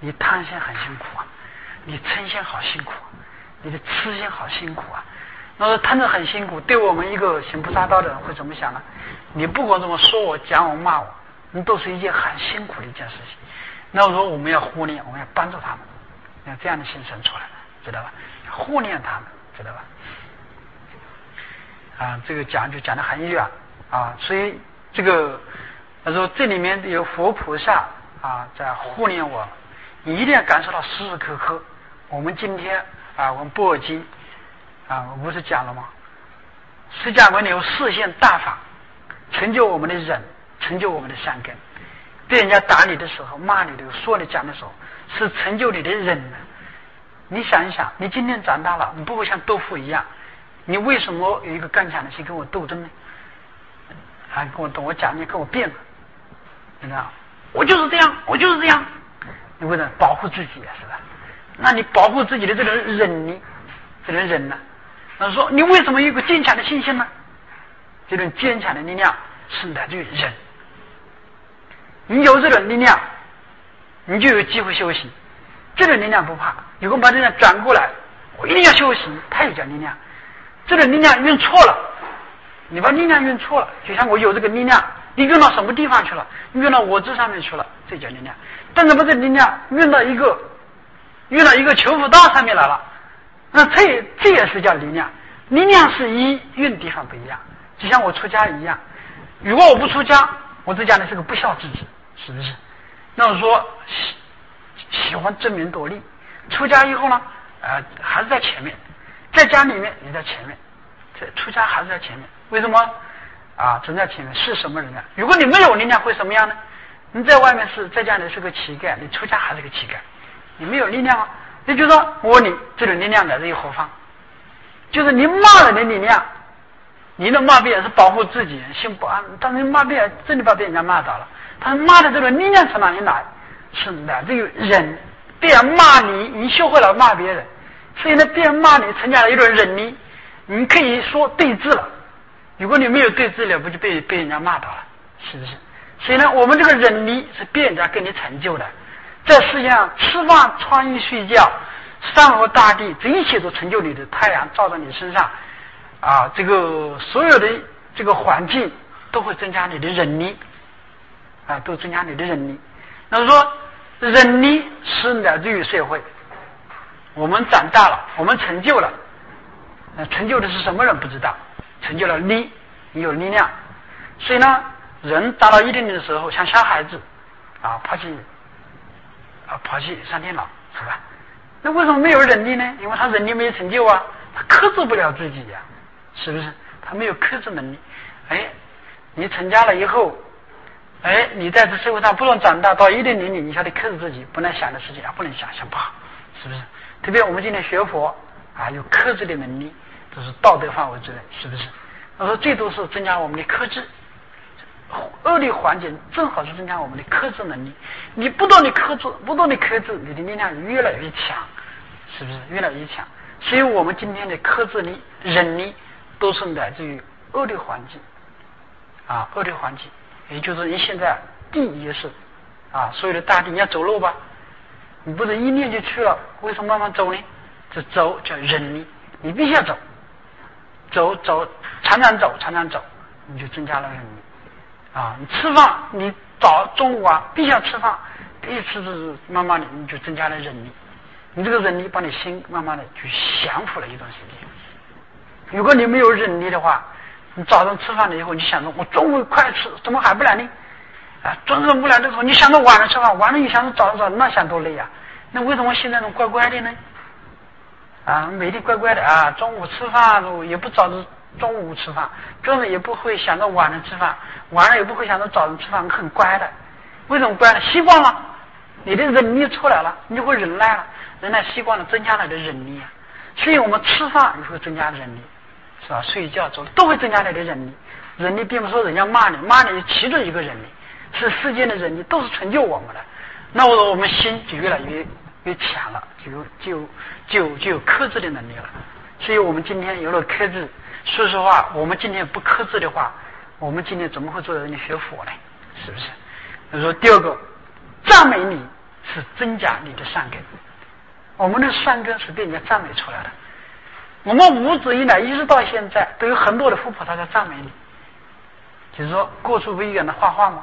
你贪心很辛苦啊，你嗔心好辛苦啊，你的痴心好辛苦啊。那说贪着很辛苦，对我们一个行菩萨道的人会怎么想呢？你不管怎么说我、讲我、骂我，你都是一件很辛苦的一件事情。那我说我们要护念，我们要帮助他们，要这样的心生出来，知道吧？护念他们，知道吧？这个讲就讲得很远啊，所以这个他说这里面有佛菩萨在护念我，你一定要感受到时时刻刻。我们今天我们般若经我不是讲了吗？释迦牟尼有四现大法，成就我们的忍，成就我们的善根。对人家打你的时候、骂你的、说你讲的时候，是成就你的忍呢。你想一想，你今天长大了，你不会像豆腐一样，你为什么有一个刚强的心跟我斗争呢？跟我懂我讲，你跟我辩了，知道？我就是这样，我就是这样。你为了保护自己是吧？那你保护自己的这种忍呢？这种忍呢？那说你为什么有一个坚强的信心呢？这种坚强的力量是来自于忍。你有这种力量，你就有机会修行。这种力量不怕，有空把力量转过来，我一定要修行，它也叫力量。这种力量用错了，你把力量用错了，就像我有这个力量，你用到什么地方去了？用到我这上面去了，这叫力量。但是把这力量用到一个求福道上面来了，那这也是叫力量。力量是用的地方不一样，就像我出家一样。如果我不出家，我这讲的是个不孝之子，是不是？那我说喜欢争名夺利，出家以后呢，还是在前面，在家里面你在前面，这出家还是在前面。为什么走在前面是什么人啊？如果你没有力量会什么样呢？你在外面在家里是个乞丐，你出家还是个乞丐，你没有力量啊。也就是说，我问你，这种力量来自于何方？就是你骂人的力量。你的骂别人是保护自己心不安，但是骂别人真的把别人家骂倒了。他骂的这个力量从哪里来？是来自于忍。别人骂你，你学会了骂别人，所以呢，别人骂你，增加了一种忍力。你可以说对峙了，如果你没有对峙了，不就被人家骂倒了，是不是？所以呢，我们这个忍力是别人家给你成就的。在世界上，吃饭、穿衣、睡觉，山河大地，这一切都成就你的。太阳照在你身上。这个所有的这个环境都会增加你的忍力，都增加你的忍力。那么说，忍力是来自于社会。我们长大了，我们成就了，成就的是什么人不知道？成就了力，你有力量。所以呢，人达到一定的时候，像小孩子跑去上电脑，是吧？那为什么没有忍力呢？因为他忍力没有成就啊，他克制不了自己呀。是不是？他没有克制能力。你成家了以后，你在这社会上不断长大到一定年龄，你晓得克制自己，不能想的事情不能想不好，是不是？特别我们今天学佛有克制的能力，都是道德范围之内，是不是？我说这都是增加我们的克制。恶劣环境正好是增加我们的克制能力。你不断的克制，你的力量越来越强，是不是？越来越强。所以我们今天的克制力、忍力都是来自于恶劣环境恶劣环境，也就是你现在地也是所有的大地，你要走路吧，你不是一念就去了，为什么慢慢走呢？这走叫忍力，你必须要走，常常走，你就增加了忍力你吃饭，你中午必须要吃饭，一吃慢慢的你就增加了忍力，你这个忍力把你心慢慢的就降服了一段时间。如果你没有忍力的话，你早上吃饭了以后，你想着我中午快吃，怎么还不来呢？中午不来的时候，你想着晚上吃饭，晚上又想着早上，那想多累啊！那为什么现在能乖乖的呢？每天乖乖的中午吃饭也不早着中午吃饭，中午也不会想着晚上吃饭，晚上也不会想着早上吃饭，很乖的。为什么乖呢？习惯了，你的忍力出来了，你就会忍耐了，忍耐习惯了，增加了你的忍力所以我们吃饭也会增加忍力，是吧？睡觉走都会增加你的忍力。忍力并不是说人家骂你其中一个忍力，是世间的忍力都是成就我们的。那我们心就越来越强了，就有克制的能力了。所以我们今天有了克制，说实话，我们今天不克制的话，我们今天怎么会做人家学佛呢？是不是？他说第二个，赞美你是增加你的善根。我们的善根是被人家赞美出来的。我们无始以来一直到现在，都有很多的佛菩萨在赞美你。就是说，过去不一个人画画吗？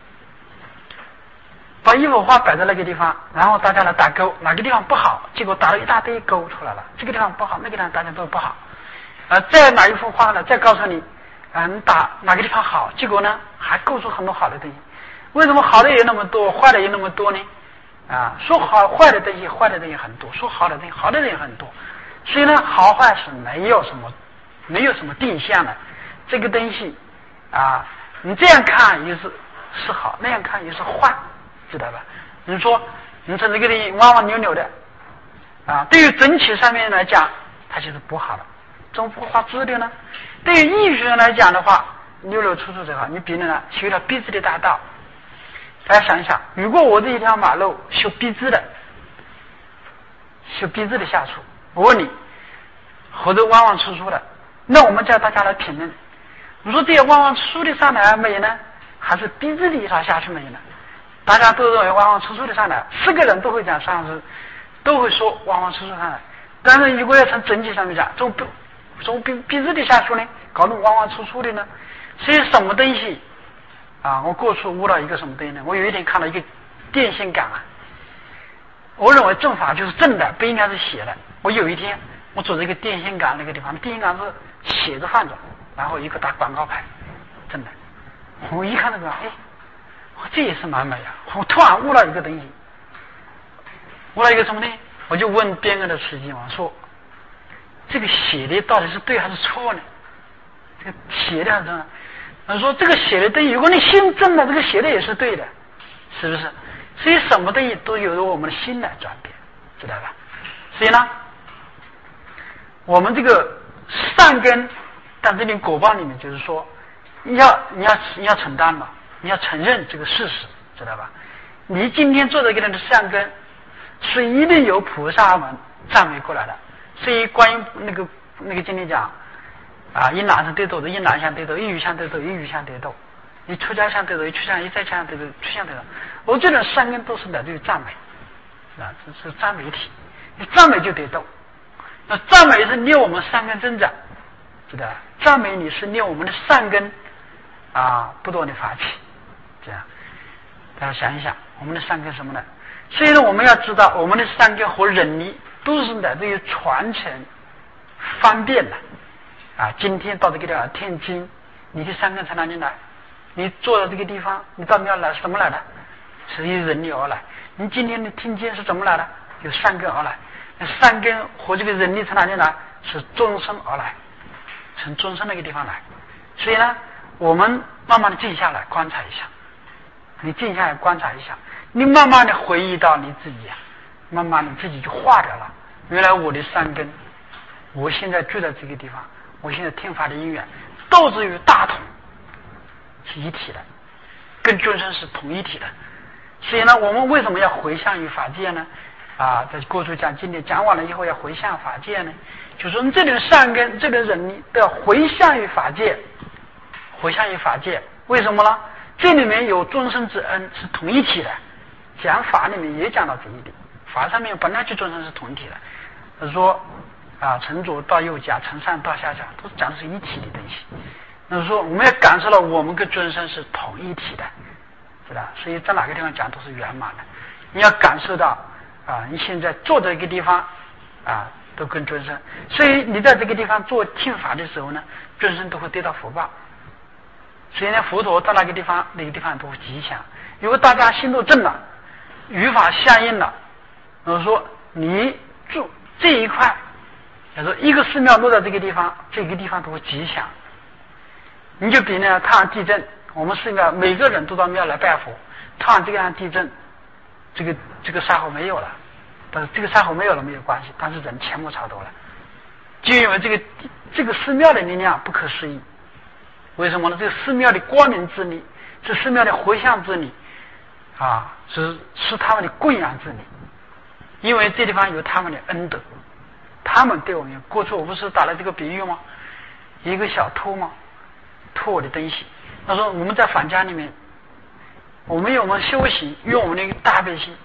把一幅画摆在那个地方，然后大家来打勾，哪个地方不好，结果打了一大堆勾出来了。这个地方不好，那个地方大家都不好。再拿一幅画呢，再告诉你，你打哪个地方好，结果呢还勾出很多好的东西。为什么好的也那么多，坏的也那么多呢？说好坏的东西，坏的东西很多；说好的东西，好的东西很多。所以呢，好坏是没有什么定向的。这个东西你这样看也是好，那样看也是坏，知道吧？你说这个东西弯弯扭扭的对于整体上面来讲，它就是不好的，怎么不画质的呢？对于艺术人来讲的话，扭扭粗粗的话，你比如呢修了笔直的大道，大家想一想，如果我这一条马路修笔直的下处，我问你，或者弯弯粗粗的，那我们叫大家来评论。你说这些弯弯粗粗的上来美呢，还是笔直的一条下去美呢？大家都认为弯弯粗粗的上来，4个人都会讲上去，都会说弯弯粗粗上来。但是如果要从整体上面讲，从笔直的下去呢，搞成弯弯粗粗的呢？所以什么东西我过去悟到一个什么东西呢？我有一天看到一个电线杆我认为正法就是正的，不应该是斜的。我有一天我走这个电线杆那个地方，电线杆是斜着放着，然后一个大广告牌，真的。我一看那个，这也是蛮美啊！我突然悟到一个东西，悟到一个什么呢？我就问边上的司机嘛，说这个写的到底是对还是错呢？这个写的还是正的？他说这个写的对，如果你心正了，这个写的也是对的，是不是？所以什么东西都由我们的心来转变，知道吧？所以呢，我们这个善根在这里果报里面，就是说你要承担嘛，你要承认这个事实，知道吧？你今天做的一个人的善根，是一定由菩萨们赞美过来的。所以关于那个经里讲因男生得斗的，因男相得斗，因女相得斗，因女相得斗，以出家相得斗，以出家一再相得斗，出相得斗。我这种善根都是来自于赞美，这是赞美体。你赞美就得斗，那赞美是令我们善根增长，知道吧？赞美你是令我们的善根不断的发起，这样大家想一想，我们的善根什么呢？所以呢，我们要知道，我们的善根和忍力都是来自于传承方便的。今天到这个地方听经，你的善根从哪里来？你坐到这个地方，你到庙来是怎么来的？是由忍力而来。你今天的听经是怎么来的？由善根而来。善根和这个忍力从哪里来？是众生而来，从众生那个地方来。所以呢，我们慢慢的静下来观察一下，你静下来观察一下，你慢慢的回忆到你自己慢慢的自己就化掉了。原来我的善根，我现在住在这个地方，我现在听法的因缘，都是与大同是一体的，跟众生是同一体的。所以呢，我们为什么要回向于法界呢？在过去讲，今天讲完了以后要回向法界呢？就是说这种善根，这种忍力都要回向于法界，回向于法界。为什么呢？这里面有众生之恩是同一体的，讲法里面也讲到这一点。法上面本来就众生是同一体的，他说从左到右讲，从上到下讲，都讲的是一体的东西。那么说我们要感受到我们跟众生是同一体的，知道？所以在哪个地方讲都是圆满的。你要感受到你现在坐在一个地方都跟众生，所以你在这个地方做听法的时候呢，众生都会得到福报。所以呢，佛陀到那个地方都会吉祥。如果大家心都正了，语法相应了，我说你住这一块，他说一个寺庙落在这个地方，这个地方都会吉祥。你就比那太阳地震，我们寺庙每个人都到庙来拜佛，太阳这个样地震，这个山河没有了，但是这个山河没有了没有关系，但是人全部超度了，就因为这个寺庙的力量不可思议。为什么呢？这个寺庙的光明之力，这寺庙的回向之力是他们的供养之力。因为这地方有他们的恩德，他们对我们过去我不是打了这个比喻吗？一个小偷吗？偷我的东西。他说我们在坊间里面，我们修行，用我们的大悲心，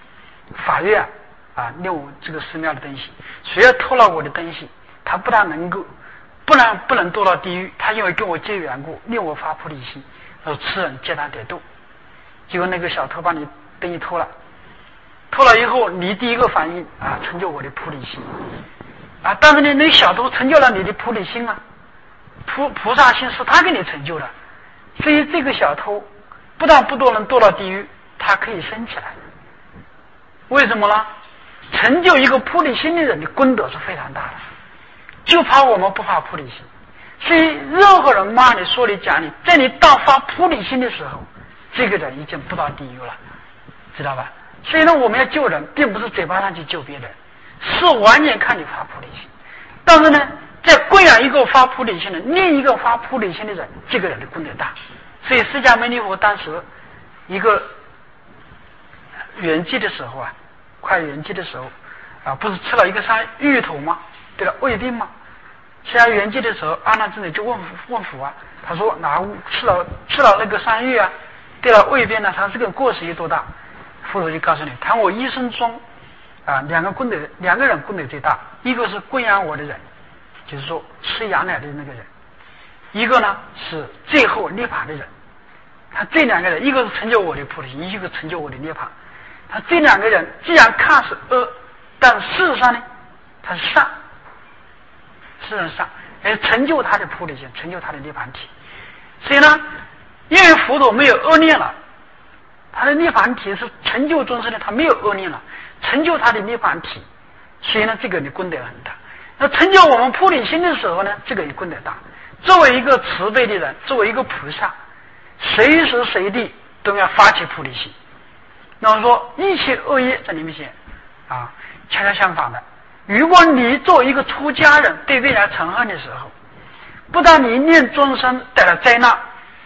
法院令我这个寺庙的东西，谁要偷了我的东西，他不但能够不能堕到地狱，他因为跟我结缘故，令我发菩提心，此人皆当得度。结果那个小偷把你东西偷了以后，你第一个反应成就我的菩提心但是呢，那小偷成就了你的菩提心菩萨心是他给你成就的，所以这个小偷不但不能堕到地狱，他可以升起来。为什么呢？成就一个菩提心的人的功德是非常大的，就怕我们不发菩提心。所以任何人骂你说你讲你，在你当发菩提心的时候，这个人已经不到地狱了，知道吧？所以呢，我们要救人，并不是嘴巴上去救别人，是完全看你发菩提心。但是呢，在供养一个发菩提心的，另一个发菩提心的人，这个人的功德大。所以释迦牟尼佛当时一个圆寂的时候快圆寂的时候不是吃了一个山芋头吗？对了，胃病吗？吃下圆寂的时候，阿难尊者就问佛他说吃了那个山芋对了，胃病呢，他这个过失有多大？佛陀就告诉你，谈我一生中两个人功德最大，一个是供养我的人，就是说吃羊奶的那个人，一个呢是最后涅槃的人。他这两个人，一个是成就我的菩提心，一个成就我的涅槃。他这两个人既然看是恶，但事实上呢，他是善，是善，而成就他的菩提心，成就他的涅槃体。所以呢，因为佛陀没有恶念了，他的涅槃体是成就众生的，他没有恶念了，成就他的涅槃体，所以呢，这个的功德很大。那成就我们菩提心的时候呢，这个也功德大。作为一个慈悲的人，作为一个菩萨，随时随地都要发起菩提心。那么说一切恶业在里面写恰恰相反的。如果你作为一个出家人对未来嗔恨的时候，不但你念众生带来灾难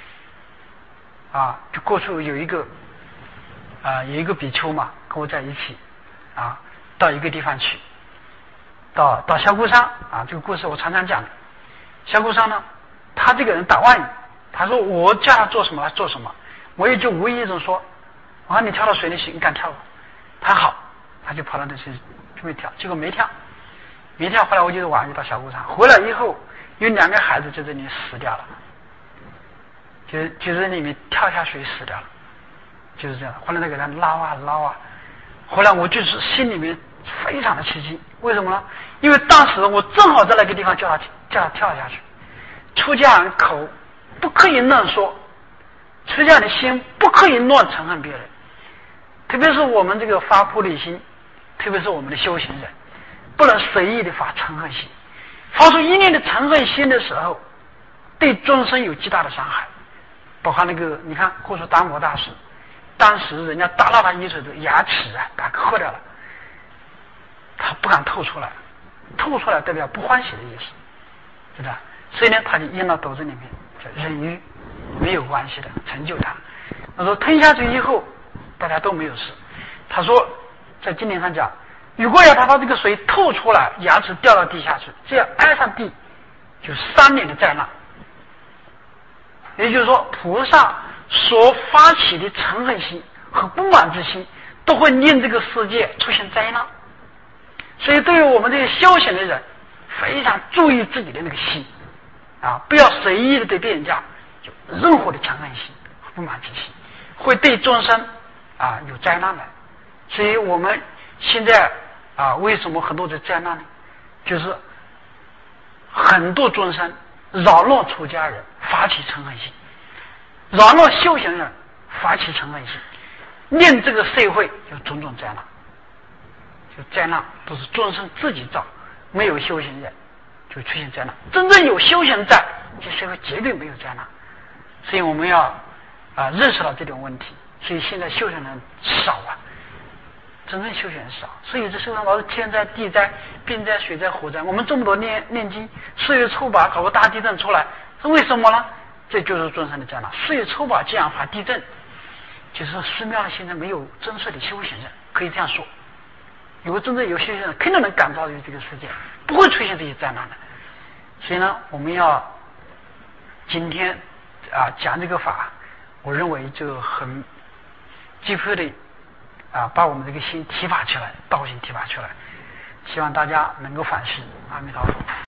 就过去有一个比丘嘛，跟我在一起到一个地方去，到小姑山这个故事我常常讲的。小姑山呢，他这个人打妄语，他说我叫他做什么他做什么，我也就无意中说我看你跳到水里去，你敢跳吗？他好，他就跑到那去准备跳，结果没跳。后来我就晚上到小姑山回来以后，有2个孩子就在那里死掉了，就在里面跳下水死掉了，就是这样。后来那个人捞后来我就是心里面非常的吃惊。为什么呢？因为当时我正好在那个地方叫他跳下去。出家人口不可以乱说，出家人的心不可以乱憎恨别人，特别是我们这个发菩提心，特别是我们的修行人，不能随意的发嗔恨心。发出一念的嗔恨心的时候，对众生有极大的伤害。包括那个你看过去达摩大师，当时人家打了他一手的牙齿把它磕掉了，他不敢吐出来代表不欢喜的意思，知道？所以呢，他就咽到肚子里面，叫忍喻，没有关系的，成就他。他说吞下去以后，大家都没有事。他说在经典上讲，如果要他把这个水吐出来，牙齿掉到地下去，这样挨上地，就3年的灾难。也就是说，菩萨所发起的嗔恨心和不满之心，都会令这个世界出现灾难。所以对于我们这些修行的人，非常注意自己的那个心不要随意的对别人家有任何的嗔恨心和不满之心，会对众生有灾难的。所以我们现在为什么很多的灾难呢？就是很多众生扰乱出家人发起嗔恨心，扰乱修行人发起嗔恨心，令这个社会有种种灾难。就灾难都是众生自己造，没有修行人就出现灾难。真正有修行在，这社会绝对没有灾难。所以我们要认识到这种问题。所以现在修行人少真正修行人少。所以这世上老是天灾、地灾、病灾、水灾、火灾。我们这么多念经，4月初8搞个大地震出来，是为什么呢？这就是众生的灾难。4月初8这样发地震，就是说寺庙现在没有真实的修行人，可以这样说。如果真正有修行人，肯定能感召于这个世界，不会出现这些灾难的。所以呢，我们要今天讲这个法，我认为就很基本的把我们这个心提拔起来，道心提拔起来。希望大家能够反思。阿弥陀佛。